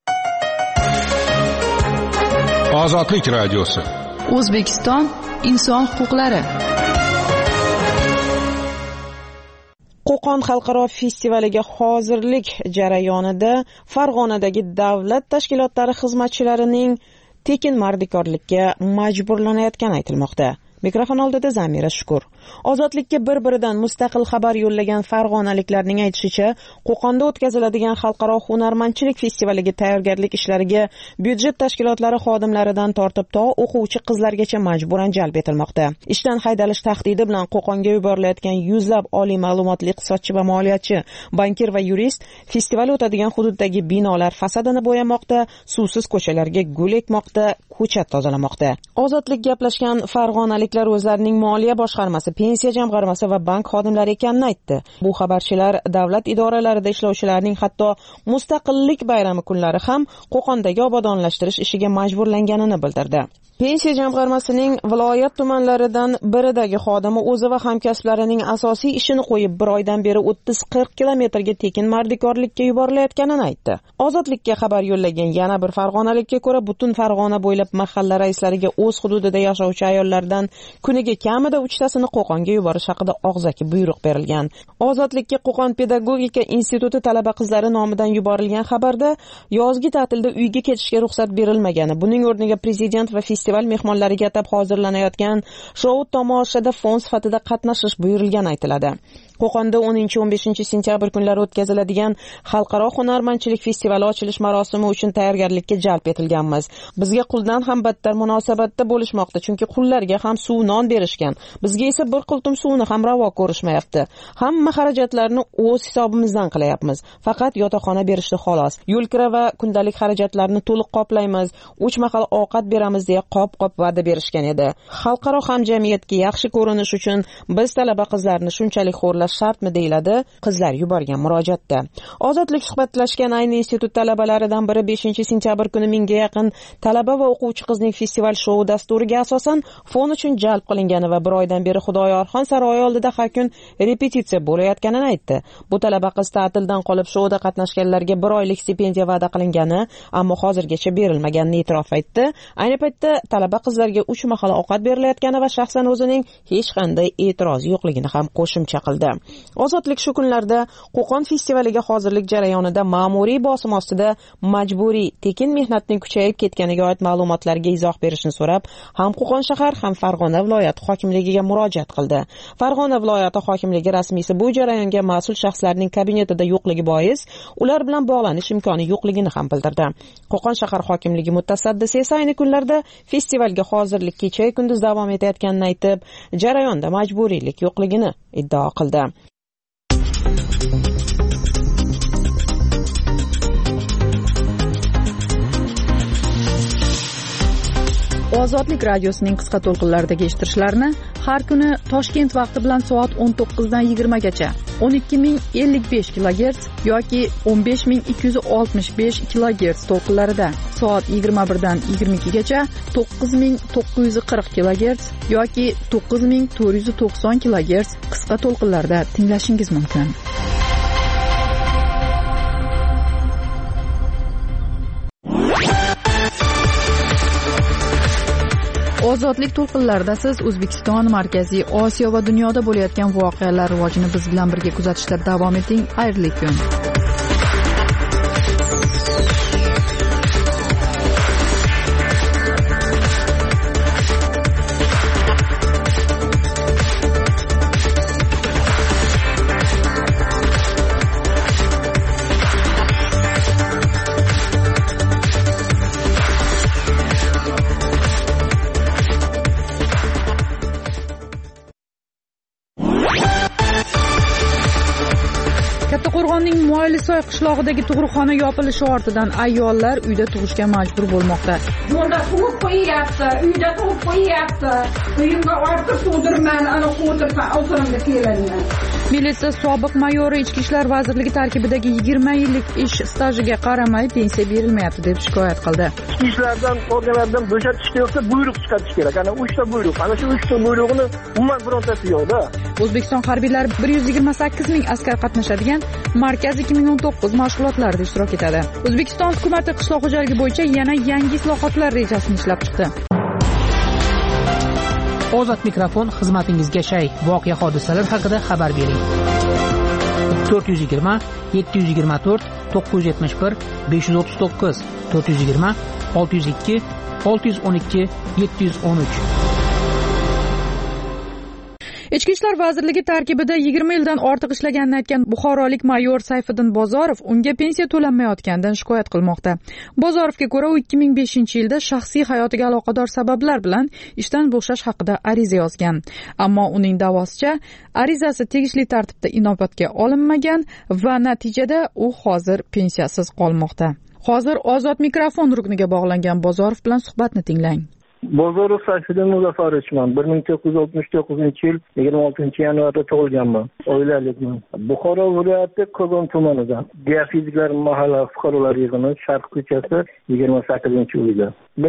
Ozodlik radiosi. O'zbekiston inson huquqlari. Qo'qon xalqaro festivaliga hozirlik jarayonida Farg'onadagi davlat tashkilotlari xizmatchilarining tekin mardikorlikka majburlanayotgani aytilmoqda. Mikrofon oldida Zamira Shukur. Ozodlikka bir-biridan mustaqil xabar yo'llagan farg'onaliklarning aytishicha, Qo'qonda o'tkaziladigan xalqaro hunarmandchilik festivaliga tayyorgarlik ishlariga byudjet tashkilotlari xodimlaridan tortib to o'quvchi qizlargacha majburan jalb etilmoqda. Ishdan haydalish tahdidi bilan Qo'qonga yuborilayotgan yuzlab oliy ma'lumotli iqtisodchi va moliyatchi, bankir va yurist festival o'tadigan hududdagi binolar fasadini bo'yamoqda, suvsiz ko'chalarga gul ekmoqda, ko'chat tozalamoqda. Ozodlik gaplashgan farg'onalik o'zlarining moliya boshqarmasi, pensiya jamg'armasi va bank xodimlari ekanini aytdi. Bu xabarchilar davlat idoralarida ishlovchilarning hatto mustaqillik bayrami kunlari ham Qo'qondagi obodonlashtirish ishiga majburlanganini bildirdi. Pensiya jamg'armasining viloyat tumanlaridan biridagi xodimi o'zi va hamkasblarining asosiy ishini qo'yib, bir oydan beri 30-40 kilometrga tekin mardikorlikka yuborilayotganini aytdi. Ozodlikka xabar yo'llagan yana bir farg'onalikka ko'ra, butun Farg'ona bo'ylab mahalla raislariga o'z hududida yashovchi ayollardan kuniga kamida 3 tasini Qo'qonga yuborish haqida og'zaki buyruq berilgan. Ozodlikka Qo'qon pedagogika instituti talaba qizlari nomidan yuborilgan xabarda yozgi ta'tilda uyga ketishga ruxsat berilmagani, buning o'rniga prezident va festival mehmonlariga atab hozirlanayotgan shou tomoshada fon sifatida qatnashish buyurilgani aytiladi. Qo'qonda 10-15 sentyabr kunlari o'tkaziladigan xalqaro hunarmandchilik festivali ochilish marosimi uchun tayyorgarlikka jalb etilganmiz. Bizga quldan ham battar munosabatda bo'lishmoqda, chunki qullarga ham suv, non berishgan. Bizga esa bir qultum suvni ham ravo ko'rishmayapti. Hamma xarajatlarni o'z hisobimizdan qilyapmiz. Faqat yotoqxona berishdi xolos. Yo'lkira va kundalik xarajatlarni to'liq qoplaymiz. 3 mahal ovqat beramiz deya qop-qop va'da berishgan edi. Xalqaro hamjamiyatga yaxshi ko'rinish uchun biz talaba qizlarni shunchalik xo'rlash shartmi deyiladi qizlar yuborgan murojaatda. Ozodlik suhbatlashgan ayni institut talabalaridan biri 5-sentyabr kuni 1000 ga yaqin talaba va o'quvchi qizning festival shou dasturiga asosan fon uchun jalb qilingani va bir oydan beri Xudoyorxon saroyi oldida har kun repetitsiya bo'layotganini aytdi. Bu talaba qiz ta'tildan qolib shouda qatnashganlarga 1 oylik stipendiya va'da qilingani, ammo hozirgacha berilmaganini e'tirof etdi. Ayni paytda talaba qizlarga 3 mahal ovqat berilayotgani va shaxsan o'zining hech qanday e'tirozi yo'qligini ham qo'shimcha qildi. Ozodlik shu kunlarda Qo'qon festivaliga hozirlik jarayonida ma'muriy bosim ostida majburiy tekin mehnatning kuchayib ketganiga oid ma'lumotlarga izoh berishni so'rab, ham Qo'qon shahar, ham Farg'ona viloyati hokimligiga murojaat qildi. Farg'ona viloyati hokimligi rasmiysi bu jarayonga mas'ul shaxslarning kabinetida yo'qligi bois ular bilan bog'lanish imkoni yo'qligini ham bildirdi. Qo'qon shahar hokimligi mutasaddisi esa ayni kunlarda festivalga hozirlik kecha kunduz davom etayotganini aytib, jarayonda majburiylik yo'qligini iddao qildi. Ozodlik radiosining qisqa to'lqinlaridagi eshittirishlarni har kuni Toshkent vaqti bilan soat 19 dan 20 gacha 12055 kHz yoki 15265 kHz to'lqinlarida, soat 21 dan 22 gacha 9940 kHz yoki 9490 kHz qisqa to'lqinlarda tinglashingiz mumkin. Ozodlik to'lqinlarida siz O'zbekiston, Markaziy Osiyo va dunyoda bo'layotgan voqealar rivojini biz bilan birga kuzatishda davom eting. Xayrli kun. Qo'rg'onning Moylisoy qishlog'idagi tug'ruqxona yopilishi ortidan ayollar uyda tug'ishga majbur bo'lmoqda. Yo'lda tug'ib qo'yapti, uyda tug'ib qo'yapti. Uyimga ortib tug'dirman, ana qo'tirib avtorimga kelayman. Militsiya sobiq mayori Ichki ishlar vazirligi tarkibidagi 20 yillik ish stajiga qaramay pensiya berilmayapti deb shikoyat qildi. Ichki ishlardan, organlardan bo'shatish keraksa, buyruq chiqarish kerak. Ana 3 ta buyruq. Ana shu 3 ta buyruqni umuman birontasi yo'q-da. O'zbekiston harbiylari 128 ming askar qatnashadigan Markaz 2019 mashg'ulotlarida ishtirok etadi. O'zbekiston hukumati qishloq xo'jaligi bo'yicha yana yangi islohotlar rejasini ishlab chiqdi. Ozod mikrofon xizmatingizga shay. Voqea hodisalar haqida xabar bering. 420 724 971 539 420 602 612 713. Ichki ishlar vazirligi tarkibida 20 yildan ortiq ishlaganini aytgan buxorolik mayor Sayfiddin Bozorov unga pensiya to'lanmayotganidan shikoyat qilmoqda. Bozorovga ko'ra, u 2005-yilda shaxsiy hayotiga aloqador sabablar bilan ishdan bo'shash haqida ariza yozgan. Ammo uning da'vosicha, arizasi tegishli tartibda inobatga olinmagan va natijada u hozir pensiyasiz qolmoqda. Hozir Ozod mikrofon rukniga bog'langan Bozorov bilan suhbatni tinglang. Bozorov Sayfiddin Muzaffarovman. 1969-yil 26-yanvarda tug'ilganman. Oilalikman. Buxoro viloyati Kogon tumanidan. Geofiziklar mahalla fuqarolar yig'ini Sharq ko'chasi 28-uyda.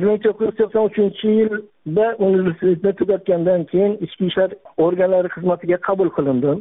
1993-yilda universitetni tugatgandan keyin ichki ishlar organlari xizmatiga qabul qilindim.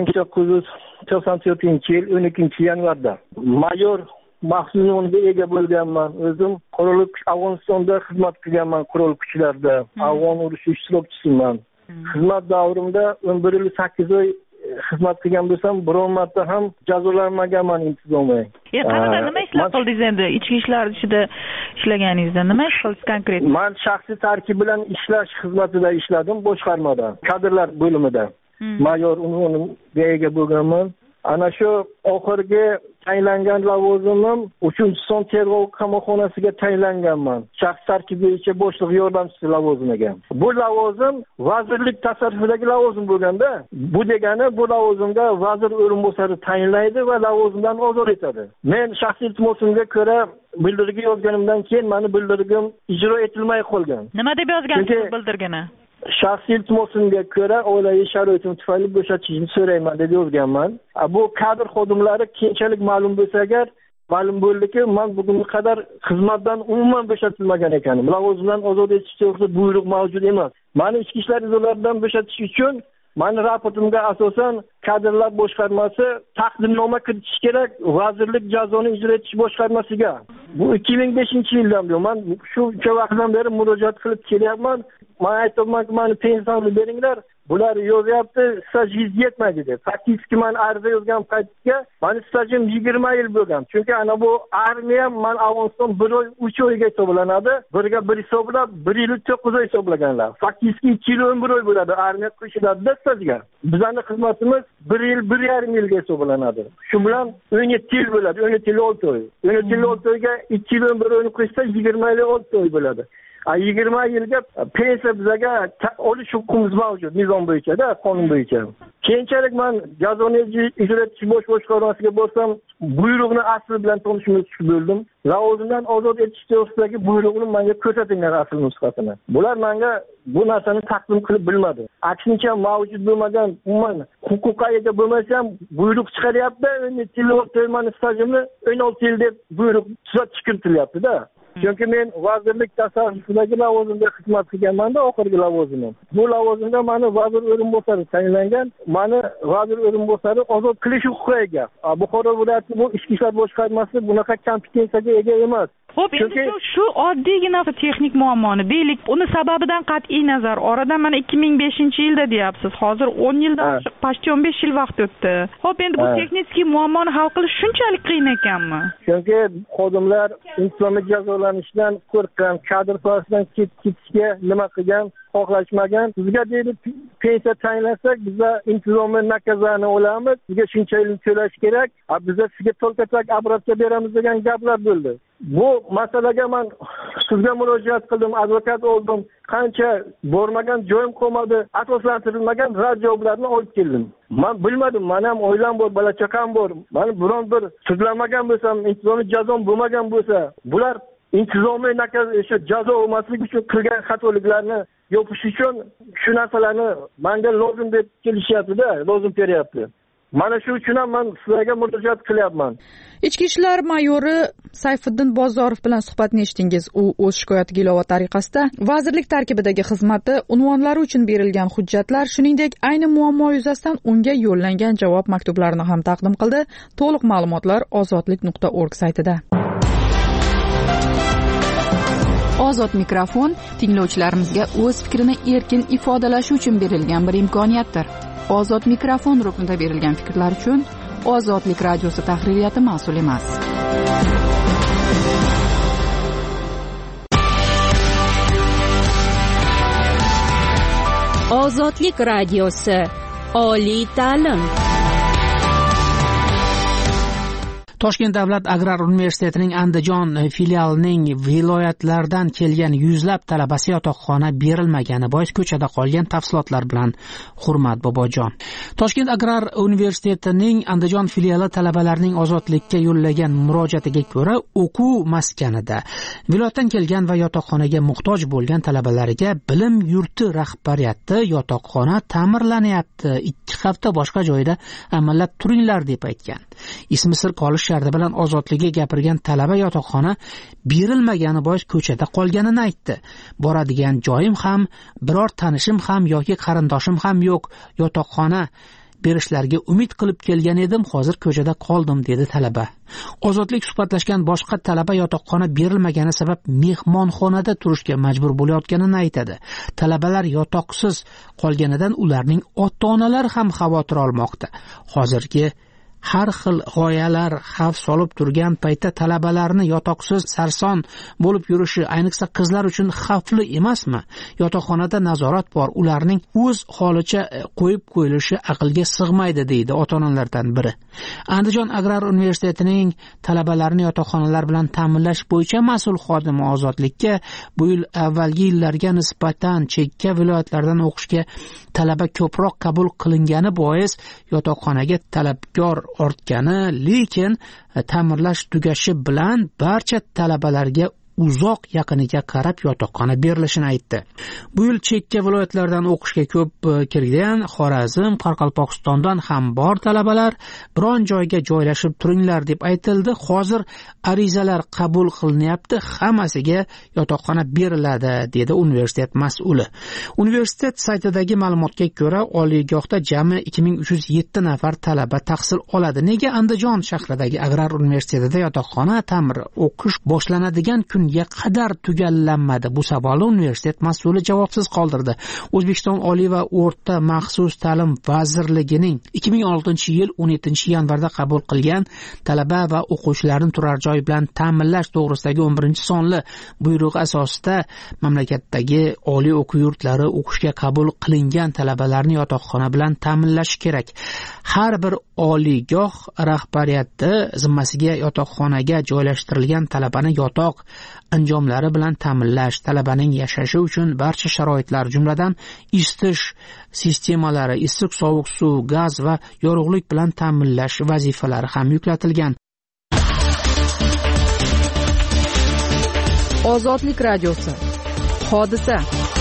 1994-yil 12-yanvarda mayor maxsus unga ega bo'lganman. O'zim qurolli kuch Afg'onistonda xizmat qilganman, qurolli kuchlarda. Afg'on urushi ishtirokchisiman. Xizmat davrimda 11 yil 8 oy xizmat qilgan bo'lsam, biror marta ham jazolanmaganman intizomay. Qanaqa nima ishlar qildingiz endi? Ichki ishlar ichida ishlaganingizda nima ish qildingiz konkret? Men shaxsiy tarkib bilan ishlash xizmatida ishladim, boshqarmada, kadrlar bo'limida. Mayor unvoniga ega bo'lganman. Ana shu oxirgi tayinlangan lavozimim 3-son tergov qamoqxonasiga tayinlanganman. Shaxs tarkibi bo'yicha boshliq yordamchisi lavozimiga. Bu lavozim vazirlik tasarrufidagi lavozim bo'lganda, bu degani bu lavozimda vazir o'rinbosari tayinlaydi va lavozimdan ozod etadi. Men shaxsiy iltimosimga ko'ra bildirgi yozganimdan keyin meni bildirgim ijro etilmay qolgan. Nima deb yozgansiz bildirgini? Shaxsiy iltimosimga ko'ra oilaviy sharoitim tufayli bo'shatishni so'rayman deb yozganman. Bu kadr xodimlari keyinchalik ma'lum bo'lsa agar, ma'lum bo'ldiki, men bugunga qadar xizmatdan umuman bo'shatilmagan ekanman. Lavozimdan ozod etish to'g'risida buyruq mavjud emas. Meni ichki ishlar idoralaridan bo'shatish uchun meni raportimga asosan kadrlar boshqarmasi taqdimnoma kiritish kerak vazirlik jazoni ijro etish boshqarmasiga. Bu 2005-yildan beri men shu vaqtdan beri murojaat qilib kelyapman. Men aytibmanki, meni pensiyamni beringlar. Bular yozyapti, stajiz yetmaydi deb. Faktiski men ariza yozgan paytga meni stajim 20 yil bo'lgan. Chunki ana bu armiya men Afg'oniston 1 oy 3 oyga hisoblanadi. Birga bir hisoblab 1 yil 9 oy hisoblaganlar. Faktiski 2 yil 11 oy bo'ladi armiya qo'shiladi stajga. Bizning xizmatimiz 1 yil 1,5 yilga hisoblanadi. Shu bilan 17 yil bo'ladi, 17 yil 6 oy. 17 yil 6 oyga 2 yil 11 oyni qo'shsa 20 yil 6 oy bo'ladi. 20 yilga pensiya bizga olish huquqimiz mavjud nizom bo'yicha-da, qonun bo'yicha. keyinchalik men jazoni ijro etish bosh boshqarmasiga borsam, buyruqni asli bilan tanishmoqchi bo'ldim. Lavozimdan ozod etish to'g'risidagi buyruqni menga ko'rsatinglar asl nusxasini. Bular menga bu narsani taqdim qilib bilmadi. Aksincha mavjud bo'lmagan, umuman huquqqa ega bo'lmasam, buyruq chiqaryapti. Endi tilovat to'ymani stajimni 16 yil deb buyruq tuzatish kiritilyapti-da. Chunki men vazirlik tasarrufisidagi lavozimda xizmat qilganman-da, oxirgi lavozimim. Bu lavozimda meni vazir o'rinbosari tayinlangan. Meni vazir o'rinbosari ozod qilish huquqiga ega. Buxoro viloyati bu ichki ishlar boshqarmasi bunaqa kompetensiyaga ega emas. Xo'p, endi shu oddiygina texnik muammoni deylik, uni sababidan qat'iy nazar oradan mana 2005-yilda deyapsiz. Hozir 10 yildan pasti 15 yil vaqt o'tdi. Xo'p, endi bu texnik muammoni hal qilish shunchalik qiyin ekanmi? Chunki xodimlar intizomiy jazolanishdan qo'rqqan, kadr sohasidan ketishga nima qilgan, xohlashmagan. Bizga deydi pensiya tayinlasak, bizga intizomiy nakazani olamiz, bizga shuncha yil to'lash kerak, bizga sizga to'lkatak obratga beramiz degan gaplar bo'ldi. Bu masalaga men sizga murojaat qildim, advokat oldim, qancha bormagan joyim qolmadi, asoslantirilmagan rad javoblarni olib keldim. Men bilmadim, men ham oilam bor, bola chaqam bor. Men biron bir sudlanmagan bo'lsam, intizomiy jazom bo'lmagan bo'lsa, bular intizomiy nakaz shu jazo olmasligi uchun qilgan xatoliklarni yopish uchun shu narsalarni menga lozim deb kelishyapti-da, lozim beryapti. Mana shu uchun ham men sizlarga murojaat qilyapman. Ichki ishlar mayori Sayfiddin Bozorov bilan suhbatni eshitdingiz. U o'z shikoyatiga ilova tariqasida vazirlik tarkibidagi xizmati, unvonlari uchun berilgan hujjatlar, shuningdek ayni muammo yuzasidan unga yo'llangan javob maktublarini ham taqdim qildi. To'liq ma'lumotlar ozodlik.org saytida. Ozod mikrofon tinglovchilarimizga o'z fikrini erkin ifodalashi uchun berilgan bir imkoniyatdir. Ozod mikrofon ruknida berilgan fikrlar uchun Ozodlik radiosi tahririyati mas'ul emas. Ozodlik radiosi oliy ta'lim. Toshkent davlat agrar universitetining Andijon filialining viloyatlardan kelgan yuzlab talabasi yotoqxona berilmagani bois ko'chada qolgan. Tafsilotlar bilan Hurmat Bobojon. Toshkent agrar universitetining Andijon filiali talabalarning ozodlikka yo'llagan murojaatiga ko'ra, o'quv maskanida viloyatdan kelgan va yotoqxonaga muhtoj bo'lgan talabalariga bilim yurti rahbariyati yotoqxona ta'mirlanyapti, 2 hafta boshqa joyda amallab turinglar deb aytgan. Ismi sir qolish sharti bilan ozodlikka gapirgan talaba yotoqxona berilmagani bois ko'chada qolganini aytdi. Boradigan joyim ham, biror tanishim ham yoki qarindoshim ham yo'q. Yotoqxona berishlariga umid qilib kelgan edim, hozir ko'chada qoldim, dedi talaba. Ozodlik suhbatlashgan boshqa talaba yotoqxona berilmagani sabab mehmonxonada turishga majbur bo'layotganini aytadi. Talabalar yotoqsiz qolganidan ularning ota-onalari ham xavotir olmoqda. Hozirgi har xil g'oyalar xavf solib turgan paytda talabalarni yotoqsiz sarson bo'lib yurishi ayniqsa qizlar uchun xavfli emasmi? Yotoqxonada nazorat bor, ularning o'z holicha qo'yib qo'yilishi aqlga sig'maydi, deydi ota-onalardan biri. Andijon agrar universitetining talabalarni yotoqxonalar bilan ta'minlash bo'yicha mas'ul xodimi Ozodlikka bu yil avvalgi yillarga nisbatan chekka viloyatlardan o'qishga talaba ko'proq qabul qilingani bois yotoqxonaga talabgor ortgani, lekin ta'mirlash tugashi bilan barcha talabalarga uzoq yaqiniga qarab yotoqxona berilishini aytdi. Bu yil chekka viloyatlardan o'qishga ko'p kirgan Xorazm, Qoraqalpog'istondan ham bor talabalar biron joyga joylashib turinglar deb aytildi. Hozir arizalar qabul qilinyapti, hammasiga yotoqxona beriladi, dedi universitet mas'uli. Universitet saytidagi ma'lumotga ko'ra, oliygohda jami 2307 nafar talaba tahsil oladi. Nega Andijon shahridagi agrar universitetida yotoqxona ta'mir o'qish boshlanadigan kun qadar tugallanmadi? Bu savolni universitet mas'uli javobsiz qoldirdi. O'zbekiston Oliy va o'rta maxsus ta'lim vazirligining 2006-yil 17-yanvarda qabul qilgan talaba va o'quvchilarning turar joy bilan ta'minlash to'g'risidagi 11-sonli buyrug'i asosida mamlakatdagi oliy o'quv yurtlari o'qishga qabul qilingan talabalarni yotoqxona bilan ta'minlashi kerak. Har bir oliygoh rahbariyati zimmasiga yotoqxonaga joylashtirilgan talabani yotoq anjomlari bilan ta'minlash, talabaning yashashi uchun barcha sharoitlar, jumladan isitish sistemalari, issiq sovuq suv, gaz va yorug'lik bilan ta'minlash vazifalari ham yuklatilgan. Ozodlik radiosi. Hodisa.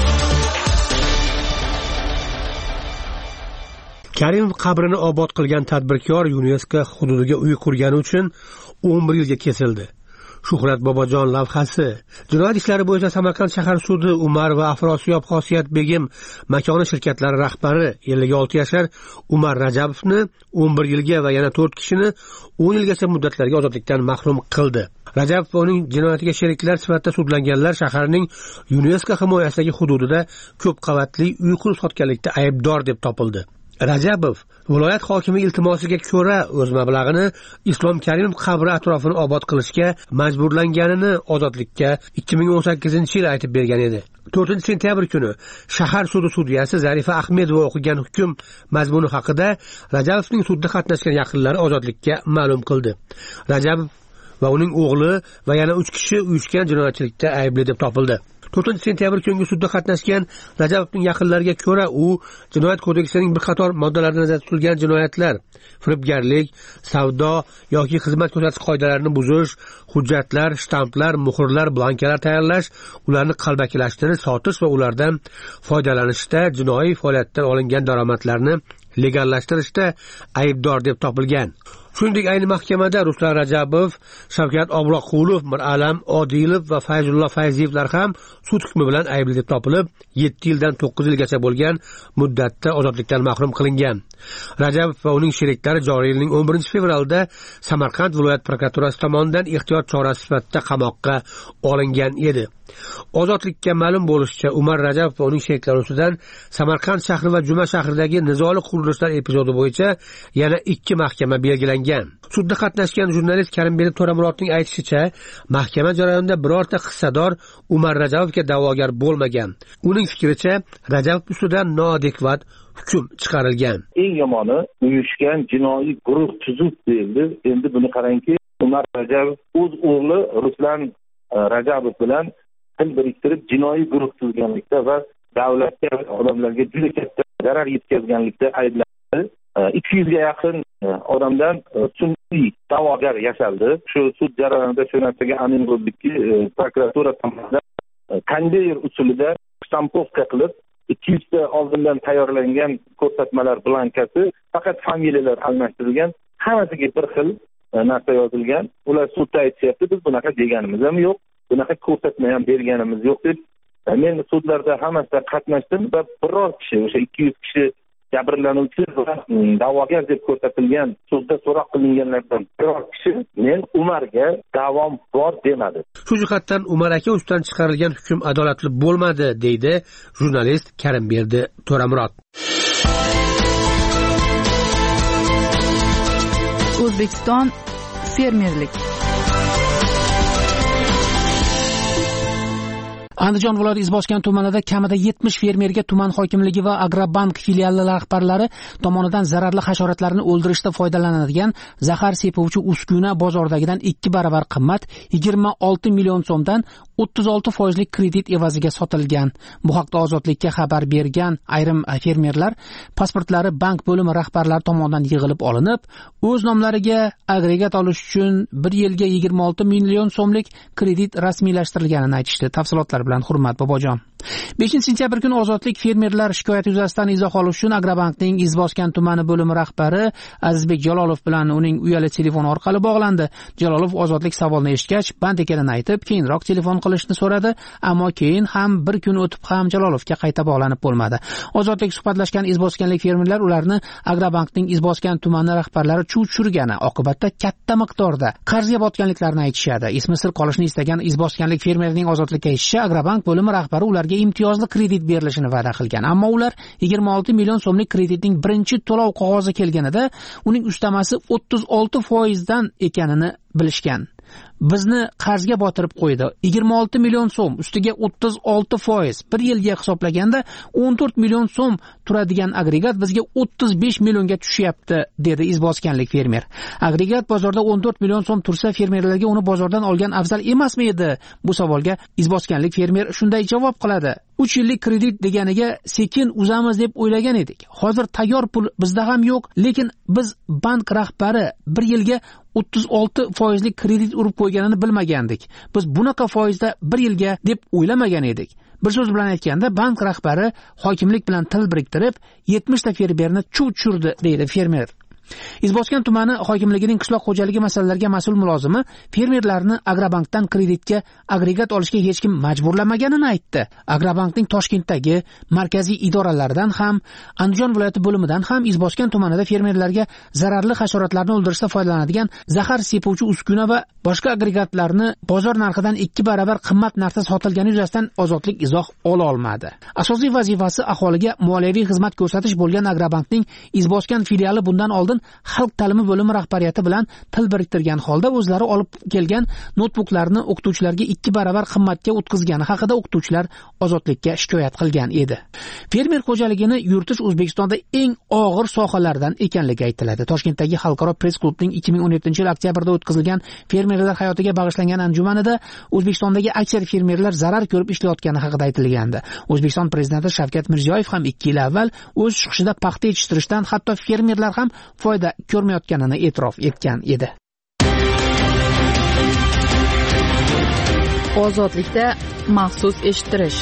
Karimov qabrini obod qilgan tadbirkor UNESCO hududiga uy qurgani uchun 11 yilga kesildi. Shuhrat Bobojon lavhasi. Jinoyat ishlari bo'yicha Samarqand shahar sudi Umar va Afrosiyob Xosiyat Begim makoni shirkatlari rahbari 56 yashar Umar Rajabovni 11 yilga va yana 4 kishini 10 yilgacha muddatlarga ozodlikdan mahrum qildi. Rajabov va uning jinoyatiga sheriklar sifatida sudlanganlar shaharning UNESCO himoyasidagi hududida ko'p qavatli uy qurib sotganlikda aybdor deb topildi. Rajabov viloyat hokimi iltimosiga ko'ra o'z mablag'ini Islom Karimov qabri atrofini obod qilishga majburlanganini ozodlikka 2018-yil aytib bergan edi. 4-sentyabr kuni shahar sudi sudyasi Zarifa Ahmedova o'qigan hukm mazmuni haqida Rajabovning sudda qatnashgan yaqinlari ozodlikka ma'lum qildi. Rajabov va uning o'g'li va yana 3 kishi uyushgan jinoyatchilikda aybli deb topildi. 4-sentyabr kungi sudda qatnashgan Rajabovning yaqinlariga ko'ra u jinoyat kodeksining bir qator moddalarida nazarda tutilgan jinoyatlar, firibgarlik, savdo yoki xizmat ko'rsatish qoidalarini buzish, hujjatlar, shtamplar, muhrlar, blankalar tayyorlash, ularni qalbakilashtirish, sotish va ulardan foydalanishda jinoiy faoliyatdan olingan daromadlarni legallashtirishda aybdor deb topilgan. Shuningdek, ayni mahkamada Ruslan Rajabov, Shavkat Obloqulov, Miralam Odilov va Fayzullo Fayziyevlar ham sud hukmi bilan aybli deb topilib, 7 yildan 9 yilgacha bo'lgan muddatda ozodlikdan mahrum qilingan. Rajabov va uning sheriklari joriy yilning 11-fevralda Samarqand viloyat prokuraturasi tomonidan ehtiyot chorasi sifatida qamoqqa olingan edi. Ozodlikka ma'lum bo'lishicha, Umar Rajabov va uning sheriklari ustidan Samarqand shahri va Juma shahridagi nizoli qurilishlar epizodi bo'yicha yana 2 mahkama belgilangan. Sudda qatnashgan jurnalist Karimbek To'ramurodning aytishicha, mahkama jarayonida birorta hissador Umar Rajabovga da'vogar bo'lmagan. Uning fikricha, Rajabov ustidan noadekvat hukm chiqarilgan. Eng yomoni uyushgan jinoiy guruh tuzib deyildi. Endi buni qarangki, Umar Rajabov o'z o'g'li Ruslan Rajabov bilan til biriktirib jinoiy guruh tuzganlikda va davlatga, odamlarga juda katta zarar yetkazganlikda ayblandi. 200 ga yaqin odamdan sun'iy da'vogar yasaldi. Shu sud jarayonida shu narsaga amin bo'ldikki, prokuratura tomonidan konveyer usulida stampovka qilib 200 ta oldindan tayyorlangan ko'rsatmalar blankasi, faqat familiyalar almashtirilgan, hammasiga bir xil narsa yozilgan. Ular sudda aytishyapti, biz bunaqa deganimiz ham yo'q, bunaqa ko'rsatma ham berganimiz yo'q deb. Men sudlarda hammasida qatnashdim va biror kishi, o'sha 200 kishi jabrlanuvchi va da'vogar deb ko'rsatilgan sudda so'roq qilinganlardan biror kishi men Umarga da'vom bor demadi. Shu jihatdan Umar aka ustidan chiqarilgan hukm adolatli bo'lmadi, deydi jurnalist Karimberdi To'ramurod. O'zbekiston fermerlik. Andijon viloyati Izboskan tumanida kamida 70 fermerga tuman hokimligi va Agrobank filiali rahbarlari tomonidan zararli hasharotlarni o'ldirishda foydalanadigan zahar sepuvchi uskuna bozordagidan 2 baravar qimmat 26 million so'mdan 36% kredit evaziga sotilgan. Bu haqda Ozodlikka xabar bergan ayrim fermerlar pasportlari bank bo'limi rahbarlari tomonidan yig'ilib olinib, o'z nomlariga agregat olish uchun 1 yilga 26 million so'mlik kredit rasmiylashtirilganini aytishdi. Tafsilotlar bilan Hurmat Bobojon. 5-sentyabr kuni Ozodlik fermerlar shikoyati yuzasidan izoh olish uchun Agrobankning Izboskan tumani bo'limi rahbari Azizbek Jalolov bilan uning uyali telefoni orqali bog'landi. Jalolov Ozodlik savolni eshitgach, band ekanini aytib, keyinroq telefon qilishni so'radi, ammo keyin ham bir kun o'tib ham Jalolovga qayta bog'lanib bo'lmadi. Ozodlik suhbatlashgan izboskanlik fermerlar ularni Agrobankning Izboskan tumani rahbarlari chuv tushirgani, oqibatda katta miqdorda qarzga botganliklarini aytishadi. Ismi sir qolishni istagan izboskanlik fermerning Ozodlikka aytishicha, Agrobank bo'limi rahbari ularga imtiyozli kredit berilishini va'da qilgan. Ammo ular 26 million so'mlik kreditning birinchi to'lov qog'ozi kelganida uning ustamasi 36% dan ekanini bilishgan. bizni qarzga botirib qo'ydi. 26 million so'm ustiga 36%, bir yilga hisoblaganda 14 million so'm turadigan agregat bizga 35 millionga tushyapti, dedi izboskanlik fermer. Agregat bozorda 14 million so'm tursa, fermerlarga uni bozordan olgan afzal emasmi edi? Bu savolga izboskanlik fermer shunday javob qiladi: 3 yillik kredit deganiga sekin uzamiz deb o'ylagan edik. Hozir tayyor pul bizda ham yo'q, lekin biz bank rahbari 1 yilga 36% kredit urib qo'yganini bilmagandik. Biz bunaqa foizda 1 yilga deb o'ylamagan edik. Bir so'z bilan aytganda, bank rahbari hokimlik bilan til biriktirib 70 ta fermerni chuv tushirdi, deydi fermer. Izboskan tumani hokimligining qishloq xo'jaligi masalalariga mas'ul mulozimi fermerlarni Agrobankdan kreditga agregat olishga hech kim majburlamaganini aytdi. Agrobankning Toshkentdagi markaziy idoralaridan ham, Andijon viloyati bo'limidan ham Izboskan tumanida fermerlarga zararli hasharotlarni o'ldirishda foydalanadigan zahar sepuvchi uskuna va boshqa agregatlarni bozor narxidan 2 barobar qimmat narxda sotilgani yuzasidan ozodlik izoh ola olmadi. Asosiy vazifasi aholiga moliyaviy xizmat ko'rsatish bo'lgan Agrobankning Izboskan filiali bundan oldin xalq ta'limi bo'limi rahbariyati bilan til biriktirgan holda o'zlari olib kelgan notebooklarni o'qituvchilarga 2 barobar qimmatga o'tkazgani haqida o'qituvchilar ozodlikka shikoyat qilgan edi. Fermer xo'jaligini yuritish O'zbekistonda eng og'ir sohalardan ekanligi aytiladi. Toshkentdagi Xalqaro press klubning 2017-yil oktyabrda o'tkazilgan fermerlar hayotiga bag'ishlangan anjumanida O'zbekistondagi aksar fermerlar zarar ko'rib ishlayotgani haqida aytilgandi. O'zbekiston prezidenti Shavkat Mirziyoyev ham 2 yil avval o'z chiqishida paxta yetishtirishdan hatto fermerlar ham foyda ko'rmayotganini e'tirof etgan edi. Ozodlikda maxsus eshittirish.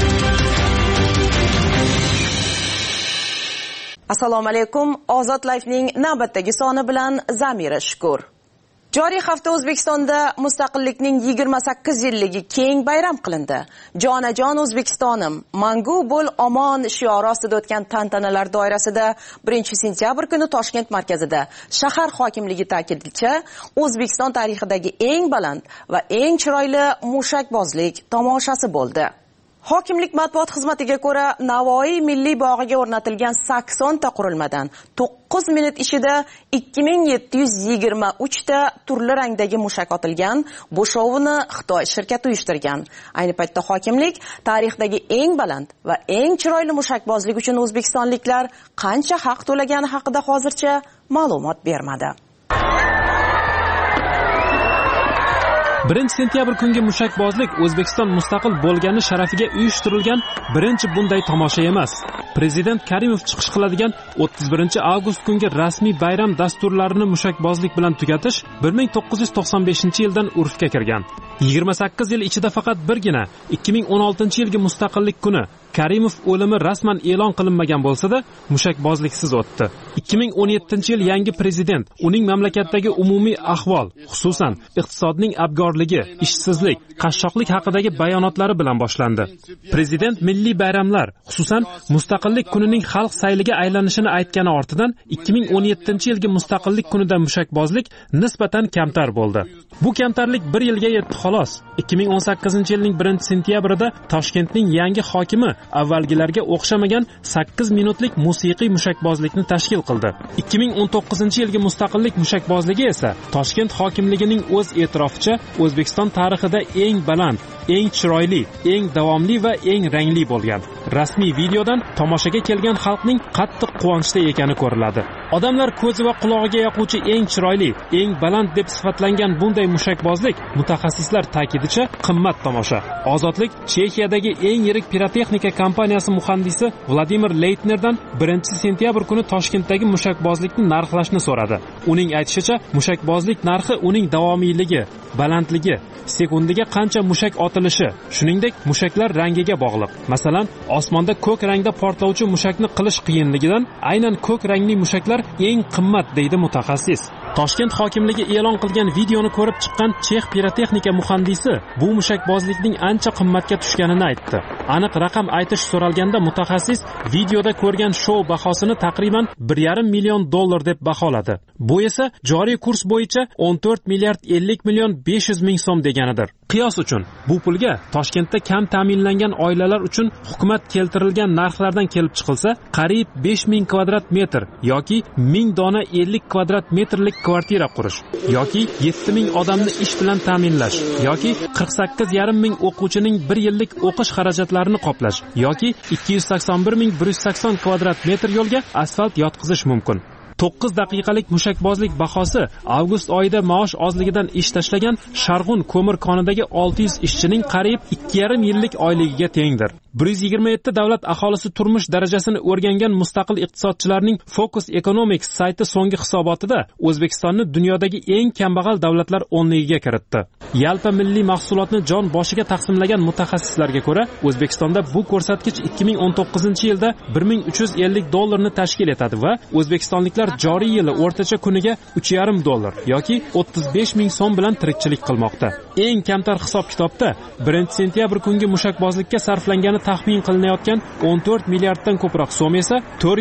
Assalomu alaykum. Ozod Life'ning navbatdagi soni bilan Zamira Shukur. Joriy hafta O'zbekistonda mustaqillikning 28 yilligi keng bayram qilindi. Jonajon O'zbekistonim, mangu bo'l omon shiori ostida o'tgan tantanalar doirasida 1-sentyabr kuni Toshkent markazida shahar hokimligi ta'kidincha O'zbekiston tarixidagi eng baland va eng chiroyli mushakbozlik tomoshasi bo'ldi. Hokimlik matbuot xizmatiga ko'ra, Navoiy milliy bog'iga o'rnatilgan 80 ta qurilmadan 9 minut ichida 2723 ta turli rangdagi mushak otilgan. Bu shouni Xitoy shirkati uyushtirgan. Ayni paytda hokimlik tarixdagi eng baland va eng chiroyli mushakbozlik uchun o'zbekistonliklar qancha haq to'lagani haqida hozircha ma'lumot bermadi. 1-sentyabr kungi mushakbozlik O'zbekiston mustaqil bo'lgani sharafiga uyushtirilgan birinchi bunday tomosha emas. Prezident Karimov chiqish qiladigan 31-avgust kungi rasmiy bayram dasturlarini mushakbozlik bilan tugatish 1995-yildan urfga kirgan. 28 yil ichida faqat birgina 2016-yilgi mustaqillik kuni Karimov o'limi rasman e'lon qilinmagan bo'lsa-da, mushakbozliksiz o'tdi. 2017-yil yangi prezident uning mamlakatdagi umumiy ahvol, xususan iqtisodning abgorligi, ishsizlik, qashshoqlik haqidagi bayonotlari bilan boshlandi. Prezident milliy bayramlar, xususan mustaqillik kunining xalq sayliga aylanishini aytgani ortidan 2017-yilgi mustaqillik kunida mushakbozlik nisbatan kamtar bo'ldi. Bu kamtarlik 1 yilga yetdi xolos. 2018-yilning 1-sentyabrida Toshkentning yangi hokimi avvalgilarga o'xshamagan 8 minutlik musiqiy mushakbozlikni tashkil qildi. 2019-yilgi mustaqillik mushakbozligi esa Toshkent hokimligining o'z e'tiroficha O'zbekiston tarixida eng baland, eng chiroyli, eng davomli va eng rangli bo'lgan. Rasmiy videodan tomoshaga kelgan xalqning qattiq quvonchda ekani ko'riladi. Odamlar ko'zi va qulog'iga yoquvchi eng chiroyli, eng baland deb sifatlangan bunday mushakbozlik mutaxassislar ta'kidicha qimmat tomosha. Ozodlik Chexiyadagi eng yirik pirotexnika kompaniyasi muhandisi Vladimir Leitnerdan 1-sentyabr kuni Toshkentdagi mushakbozlikni narxlashni so'radi. Uning aytishicha, mushakbozlik narxi uning davomiyligi, balandligi, sekundiga qancha mushak otilishi, shuningdek mushaklar rangiga bog'liq. Masalan, osmonda ko'k rangda portlovchi mushakni qilish qiyinligidan aynan ko'k rangli mushaklar eng qimmat, deydi mutaxassis. Toshkent hokimligi e'lon qilgan videoni ko'rib chiqqan Chex pirotexnika muhandisi bu mushakbozlikning ancha qimmatga tushganini aytdi. Aniq raqam aytish so'ralganda mutaxassis videoda ko'rgan shou bahosini taqriban 1,5 million dollar deb baholadi. Bu esa joriy kurs bo'yicha 14 milliard 50 million 500 ming so'm deganidir. Qiyos uchun bu pulga Toshkentda kam ta'minlangan oilalar uchun hukumat keltirilgan narxlardan kelib chiqilsa, qariyb 5000 kvadrat metr yoki 1000 dona 50 kvadrat metrlik kvartira qurish yoki 7000 odamni ish bilan ta'minlash yoki 48,5 ming o'quvchining 1 yillik o'qish xarajatlarini qoplash yoki 281,180 kvadrat metr yo'lga asfalt yotqizish mumkin. 9 daqiqalik mushakbozlik bahosi avgust oyida maosh ozligidan ish tashlagan Sharg'un ko'mir konidagi 600 ishchining qariyb 2,5 yillik oyligiga tengdir. 127 davlat aholisi turmush darajasini o'rgangan mustaqil iqtisodchilarning Focus Economics sayti so'nggi hisobotida O'zbekistonni dunyodagi eng kambag'al davlatlar 10ligiga kiritdi. Yalpi milliy mahsulotni jon boshiga taqsimlagan mutaxassislarga ko'ra, O'zbekistonda bu ko'rsatkich 2019-yilda $1350 tashkil etadi va o'zbekistonliklar joriy yili o'rtacha kuniga $3,5 yoki 35 ming so'm bilan tirikchilik qilmoqda. Eng kamtar hisob-kitobda 1-sentyabr kungi mushakbozlikka sarflangani taxmin qilinayotgan 14 milliarddan ko'proq so'm esa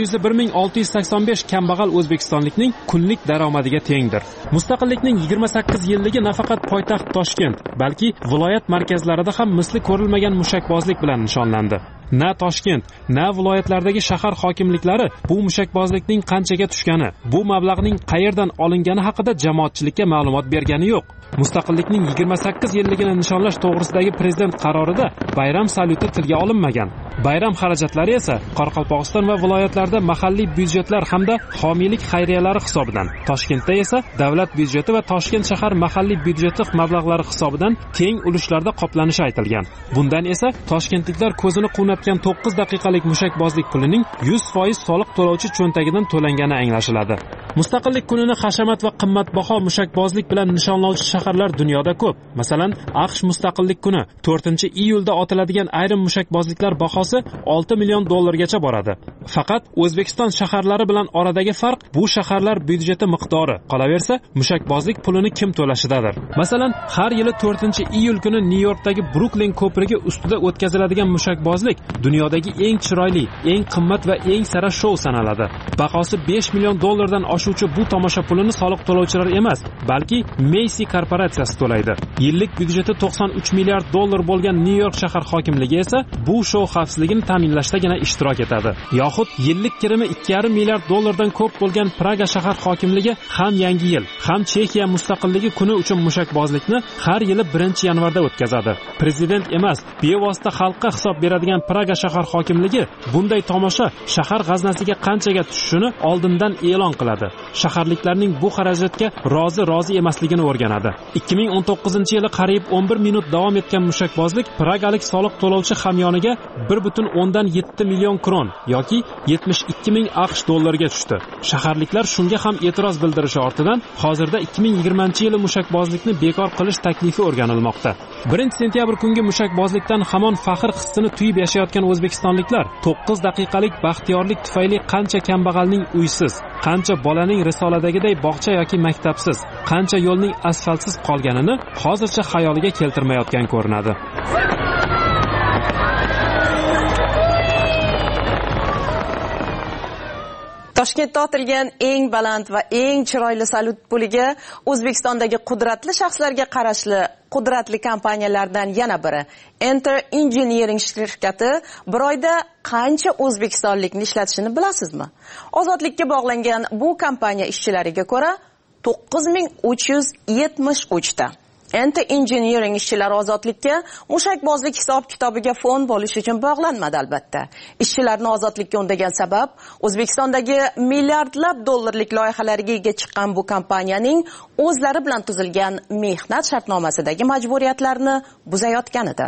401,685 kambag'al o'zbekistonlikning kunlik daromadiga tengdir. Mustaqillikning 28 yilligi nafaqat poytaxt Toshkent, balki viloyat markazlarida ham misli ko'rilmagan mushakbozlik bilan nishonlandi. Na Toshkent, na viloyatlardagi shahar hokimliklari bu mushakbozlikning qanchaga tushgani, bu mablag'ning qayerdan olingani haqida jamoatchilikka ma'lumot bergani yo'q. Mustaqillikning 28 yilligini nishonlash to'g'risidagi prezident qarorida bayram salyuti tilga olinmagan. Bayram xarajatlari esa Qoraqalpog'iston va viloyatlarda mahalliy byudjetlar hamda homiylik xayriyalari hisobidan, Toshkentda esa davlat byudjeti va Toshkent shahar mahalliy byudjeti mablag'lari hisobidan teng ulushlarda qoplanishi aytilgan. Bundan esa toshkentliklar ko'zini quvnatgan 9 daqiqalik mushakbozlik pulining 100% soliq to'lovchi cho'ntagidan to'langani anglashiladi. Mustaqillik kunini hashamat va qimmatbaho mushakbozlik bilan nishonlovchi shaharlar dunyoda ko'p. Masalan, AQSh mustaqillik kuni 4-iyulda otiladigan ayrim mushakbozliklar bahosi $6 million gacha boradi. Faqat O'zbekiston shaharlari bilan oradagi farq bu shaharlar byudjeti miqdori. Qolaversa, mushakbozlik pulini kim to'lashidadir. Masalan, har yili 4-iyul kuni Nyu-Yorkdagi Brooklyn ko'prigi ustida o'tkaziladigan mushakbozlik dunyodagi eng chiroyli, eng qimmat va eng sara shou sanaladi. Bahosi $5 million dan oshuvchi bu tomosha pulini soliq to'lovchilar emas, balki Macy korporatsiyasi to'laydi. Yillik byudjeti $93 milliard bo'lgan Nyu-York shahar hokimligi esa bu shou xavfsizligini ta'minlashdagina ishtirok etadi. Yoxud yillik kirimi $2,5 milliard dan ko'p bo'lgan Praga shahar hokimligi ham Yangi yil, ham Chexiya mustaqilligi kuni uchun mushakbozlikni har yili 1-yanvarda o'tkazadi. Prezident emas, bevosita xalqqa hisob beradigan Praga shahar hokimligi bunday tomosha shahar g'aznasiga qanchaga tushishini oldindan e'lon qiladi. Shaharliklarning bu xarajatga rozi emasligini o'rganadi. 2019-yili qariyb 11 minut davom etgan mushakbozlik pragalik soliq to'lovchi hamyoniga 1,7 million kron yoki 72 ming AQSh dollariga tushdi. Shaharliklar shunga ham e'tiroz bildirishi ortidan hozirda 2020-yili mushakbozlikni bekor qilish taklifi o'rganilmoqda. 1-sentyabr kungi mushakbozlikdan hamon faxr hissini tuyib yashayotgan o'zbekistonliklar 9 daqiqalik baxtiyorlik tufayli qancha kambag'alning uysiz, qancha bolaning risoladagiday bog'cha yoki maktabsiz, qancha yo'lning asfaltsiz qolganini hozircha xayoliga keltirmayotgan ko'rinadi. Toshkentda otilgan eng baland va eng chiroyli salyut puliga O'zbekistondagi qudratli shaxslarga qarashli qudratli kompaniyalardan yana biri Enter Engineering shirkati bir oyda qancha o'zbekistonlikni ishlatishini bilasizmi? Ozodlikka bog'langan bu kompaniya ishchilariga ko'ra 9373 ta. Enter Engineering ishchilari ozodlikka mushakbozlik hisob-kitobiga fon bo'lish uchun bog'lanmadi albatta. Ishchilarni ozodlikka undagan sabab O'zbekistondagi milliardlab dollarlik loyihalariga ega chiqqan bu kompaniyaning o'zlari bilan tuzilgan mehnat shartnomasidagi majburiyatlarni buzayotganidir.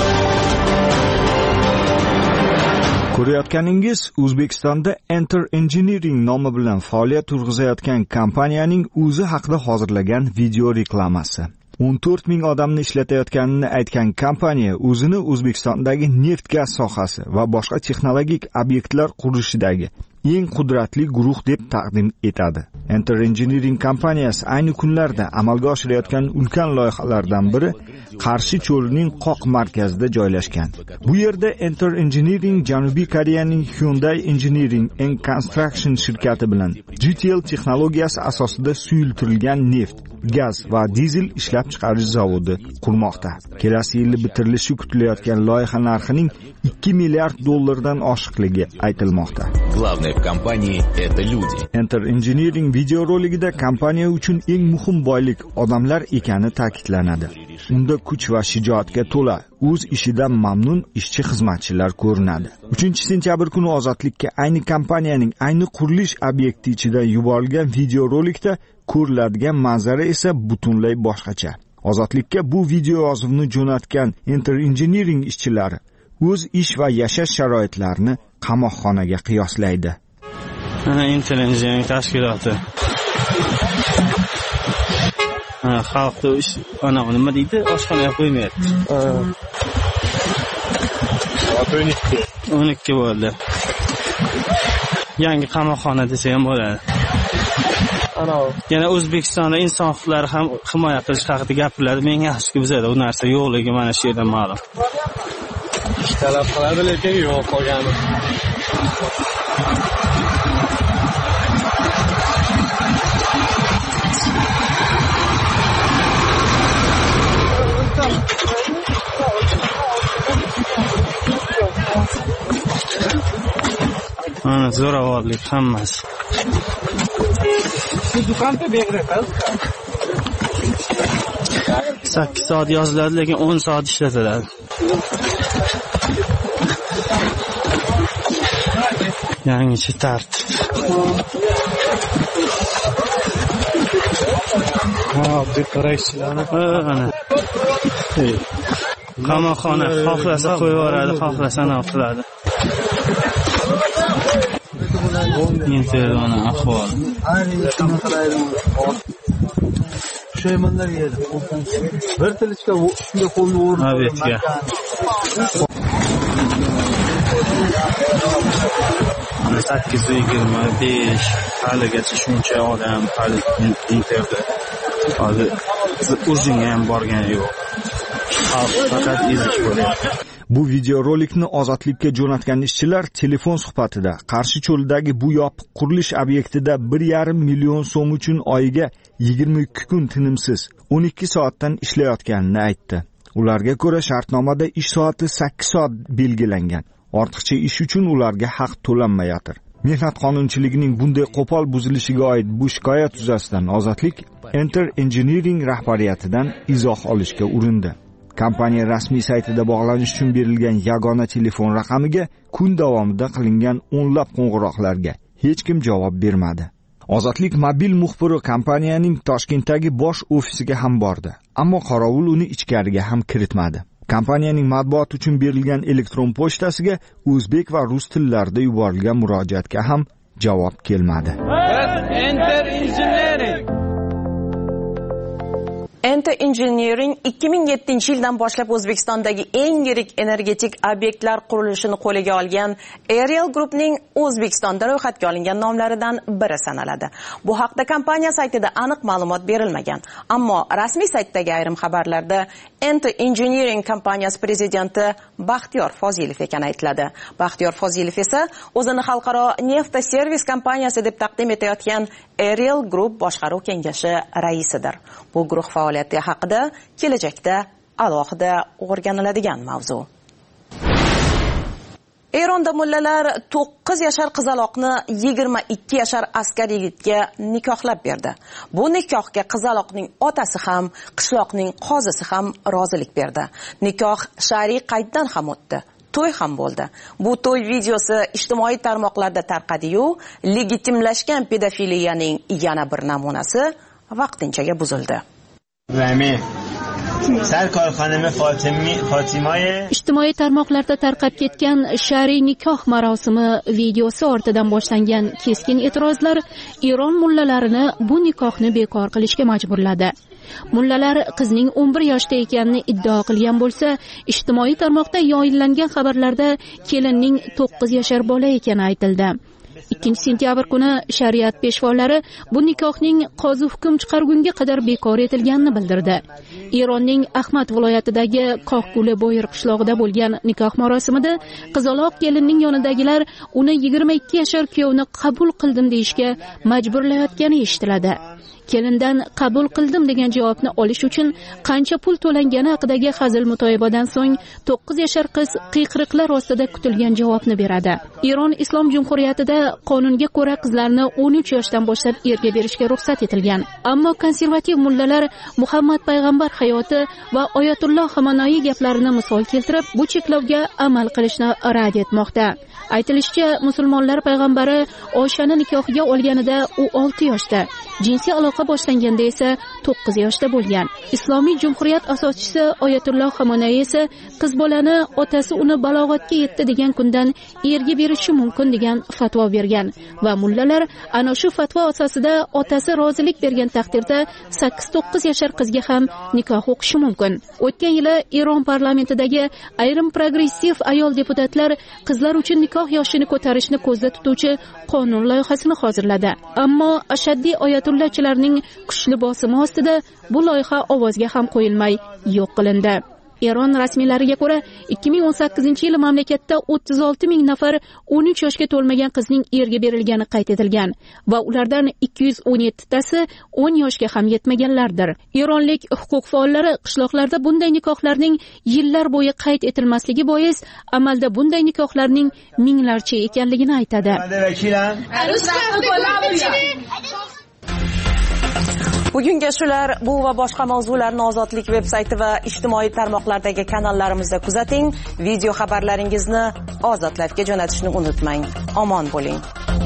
Ko'rayotganingiz O'zbekistonda Enter Engineering nomi bilan faoliyat yurg'izayotgan kompaniyaning o'zi haqida hozirlagan video reklamasi. 14 ming odamni ishlatayotganini aytgan kompaniya o'zini O'zbekistondagi neft-gaz sohasi va boshqa texnologik obyektlar qurishidagi eng qudratli guruh deb taqdim etadi. Enter Engineering kompaniyasi ayni kunlarda amalga oshirayotgan ulkan loyihalardan biri Qarshi cho'lining qoq markazida joylashgan. Bu yerda Enter Engineering Janubiy Koreyaning Hyundai Engineering and Construction shirkati bilan GTL texnologiyasi asosida suyultirilgan neft gaz va dizel ishlab chiqarish zavodi qurmoqda. Kelasi yil bitirilishi kutilayotgan loyiha narxining 2 milliard dollardan oshiqligi aytilmoqda. Главное в компании — это люди. Enter Engineering videorolikida kompaniya uchun eng muhim boylik odamlar ekani ta'kidlanadi. Unda kuch va shijoatga to'la, o'z ishidan mamnun ishchi xizmatchilar ko'rinadi. 3-sentyabr kuni ozodlikka ayni kompaniyaning ayni qurilish obyekti ichida yuborilgan videorolikda ko'riladigan manzara esa butunlay boshqacha. Ozodlikka bu video yozuvni jo'natgan Enter Engineering ishchilari o'z ish va yashash sharoitlarini qamoqxonaga qiyoslaydi. Enter Engineering tashkiloti. Xalqda nima deydi? Oshxonaga qo'ymayapti. 12 bo'ldi. Yangi qamoqxona desa ham bo'ladi. Yana O'zbekistonda inson huquqlari ham himoya qilish haqida gapiriladi. Men yaxshi bizada u narsa yo'qligi mana shu yerdan ma'lum. Talab qiladi, lekin yo'q qolgani. Mana zo'ravonlik hammasi. Shu do'konda beqiyqal. 8 soat yoziladi, lekin 10 soat ishlatiladi. Yangicha tartib. Dekoratsiyalarni qamoqxona xohlasa qo'yib yuboradi, xohlasa nima qiladi. Internet ahvol. Şeymanlar yedi. Bir tilichga shunga qo'lni o'rib. Obetga. Ana 825 haligacha shuncha odam hali interda. Hozir o'zinga ham borgani yo'q. Faqat izish bo'lyapti. Bu videorolikni ozodlikka jo'natgan ishchilar telefon suhbatida Qarshi cho'lidagi bu yopiq qurilish obyektida 1,5 million so'm uchun oyiga 22 kun tinimsiz 12 soatdan ishlayotganini aytdi. Ularga ko'ra shartnomada ish soati 8 soat belgilangan. Ortiqcha ish uchun ularga haq to'lanmayotir. Mehnat qonunchiligining bunday qo'pol buzilishiga oid bu shikoyat yuzasidan Ozodlik Enter Engineering rahbariyatidan izoh olishga urindi. Kompaniya rasmiy saytida bog'lanish uchun berilgan yagona telefon raqamiga kun davomida qilingan o'nlab qo'ng'iroqlarga hech kim javob bermadi. Ozodlik mobil muxbiri kompaniyaning Toshkentdagi bosh ofisiga ham bordi, ammo qorovul uni ichkariga ham kiritmadi. Kompaniyaning matbuot uchun berilgan elektron pochtasiga o'zbek va rus tillarida yuborilgan murojaatga ham javob kelmadi. Enter Engineering 2007-yildan boshlab O'zbekistondagi eng yirik energetik obyektlar qurilishini qo'liga olgan Ariel Groupning O'zbekistonda ro'yxatga olingan nomlaridan biri sanaladi. Bu haqda kompaniya saytida aniq ma'lumot berilmagan, ammo rasmiy saytdagi ayrim xabarlarda Enter Engineering kompaniyasi prezidenti Baxtiyor Fozilov ekani aytiladi. Baxtiyor Fozilov esa o'zini xalqaro neft servis kompaniyasi deb taqdim etayotgan Ariel Group boshqaruv kengashi raisidir. Bu guruh faoliyati haqida kelajakda alohida o'rganiladigan mavzu. Eronda mullalar 9 yashar qizaloqni 22 yashar askar yigitga nikohlab berdi. Bu nikohga qizaloqning otasi ham, qishloqning qozisi ham rozilik berdi. Nikoh shar'iy qayddan ham o'tdi. To'y ham bo'ldi. Bu to'y videosi ijtimoiy tarmoqlarda tarqadi-yu, legitimlashgan pedofiliyaning yana bir namunasi vaqtinchaga buzildi. Ijtimoiy tarmoqlarda tarqab ketgan shar'iy nikoh marosimi videosi ortidan boshlangan keskin e'tirozlar Eron mullalarini bu nikohni bekor qilishga majburladi. Mullalar qizning 11 yoshda ekanini iddao qilgan bo'lsa, ijtimoiy tarmoqda yoyillangan xabarlarda kelinning 9 yashar bola ekani aytildi. 2 sentyabr kuni shariat peshvolari bu nikohning qozi hukm chiqargunga qadar bekor etilganini bildirdi. Eronning Ahmad viloyatidagi Qoqguli Boyir qishlog'ida bo'lgan nikoh marosimida qizaloq kelinning yonidagilar uni 22 yashar kuyovni qabul qildim deyishga majburlayotgani eshitiladi. Kelindan qabul qildim degan javobni olish uchun qancha pul to'langani haqidagi hazil mutoyibadan so'ng 9 yashar qiz qiyqiriqlar ostida kutilgan javobni beradi. Eron Islom Jumhuriyatida qonunga ko'ra qizlarni 13 yoshdan boshlab erga berishga ruxsat etilgan. Ammo konservativ mullalar Muhammad payg'ambar hayoti va Oyatulloh Xamenei gaplarini misol keltirib, bu cheklovga amal qilishni rad etmoqda. Aytilishicha, musulmonlar payg'ambari Oyshani nikohiga olganida u 6 yoshda, jinsiy aloqa boshlanganda esa 9 yoshda bo'lgan. Islomiy Jumhuriyat asoschisi Oyatulloh Xamenei esa qiz bolani otasi uni balog'atga yetdi degan kundan erga berishi mumkin degan fatvo bergan va mullalar ana shu fatvo asosida otasi rozilik bergan taqdirda 8-9 yashar qizga ham nikoh o'qishi mumkin. O'tgan yili Eron parlamentidagi ayrim progressiv ayol deputatlar qizlar uchun nikoh yoshini ko'tarishni ko'zda tutuvchi qonun loyihasini hozirladi. Ammo ashaddiy oyatullahchilarning kuchli bosimi ostida bu loyiha ovozga ham qo'yilmay yo'q qilindi. Eron rasmiylariga ko'ra 2018-yil mamlakatda 36 ming nafar 13 yoshga to'lmagan qizning erga berilgani qayd etilgan va ulardan 217 tasi 10 yoshga ham yetmaganlardir. Eronlik huquq faollari qishloqlarda bunday nikohlarning yillar bo'yi qayd etilmasligi bois amalda bunday nikohlarning minglarcha ekanligini aytadi. Bugunga shular, bu va boshqa mavzularni Ozodlik veb-sayti va ijtimoiy tarmoqlardagi kanallarimizda kuzating. Video xabarlaringizni Ozod Live'ga jo'natishni unutmang. Omon bo'ling.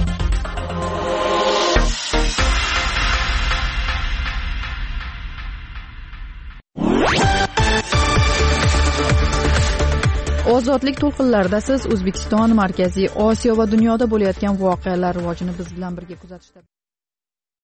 Ozodlik to'lqinlarida siz O'zbekiston, Markaziy Osiyo va dunyoda bo'layotgan voqealar rivojini biz bilan birga kuzatishda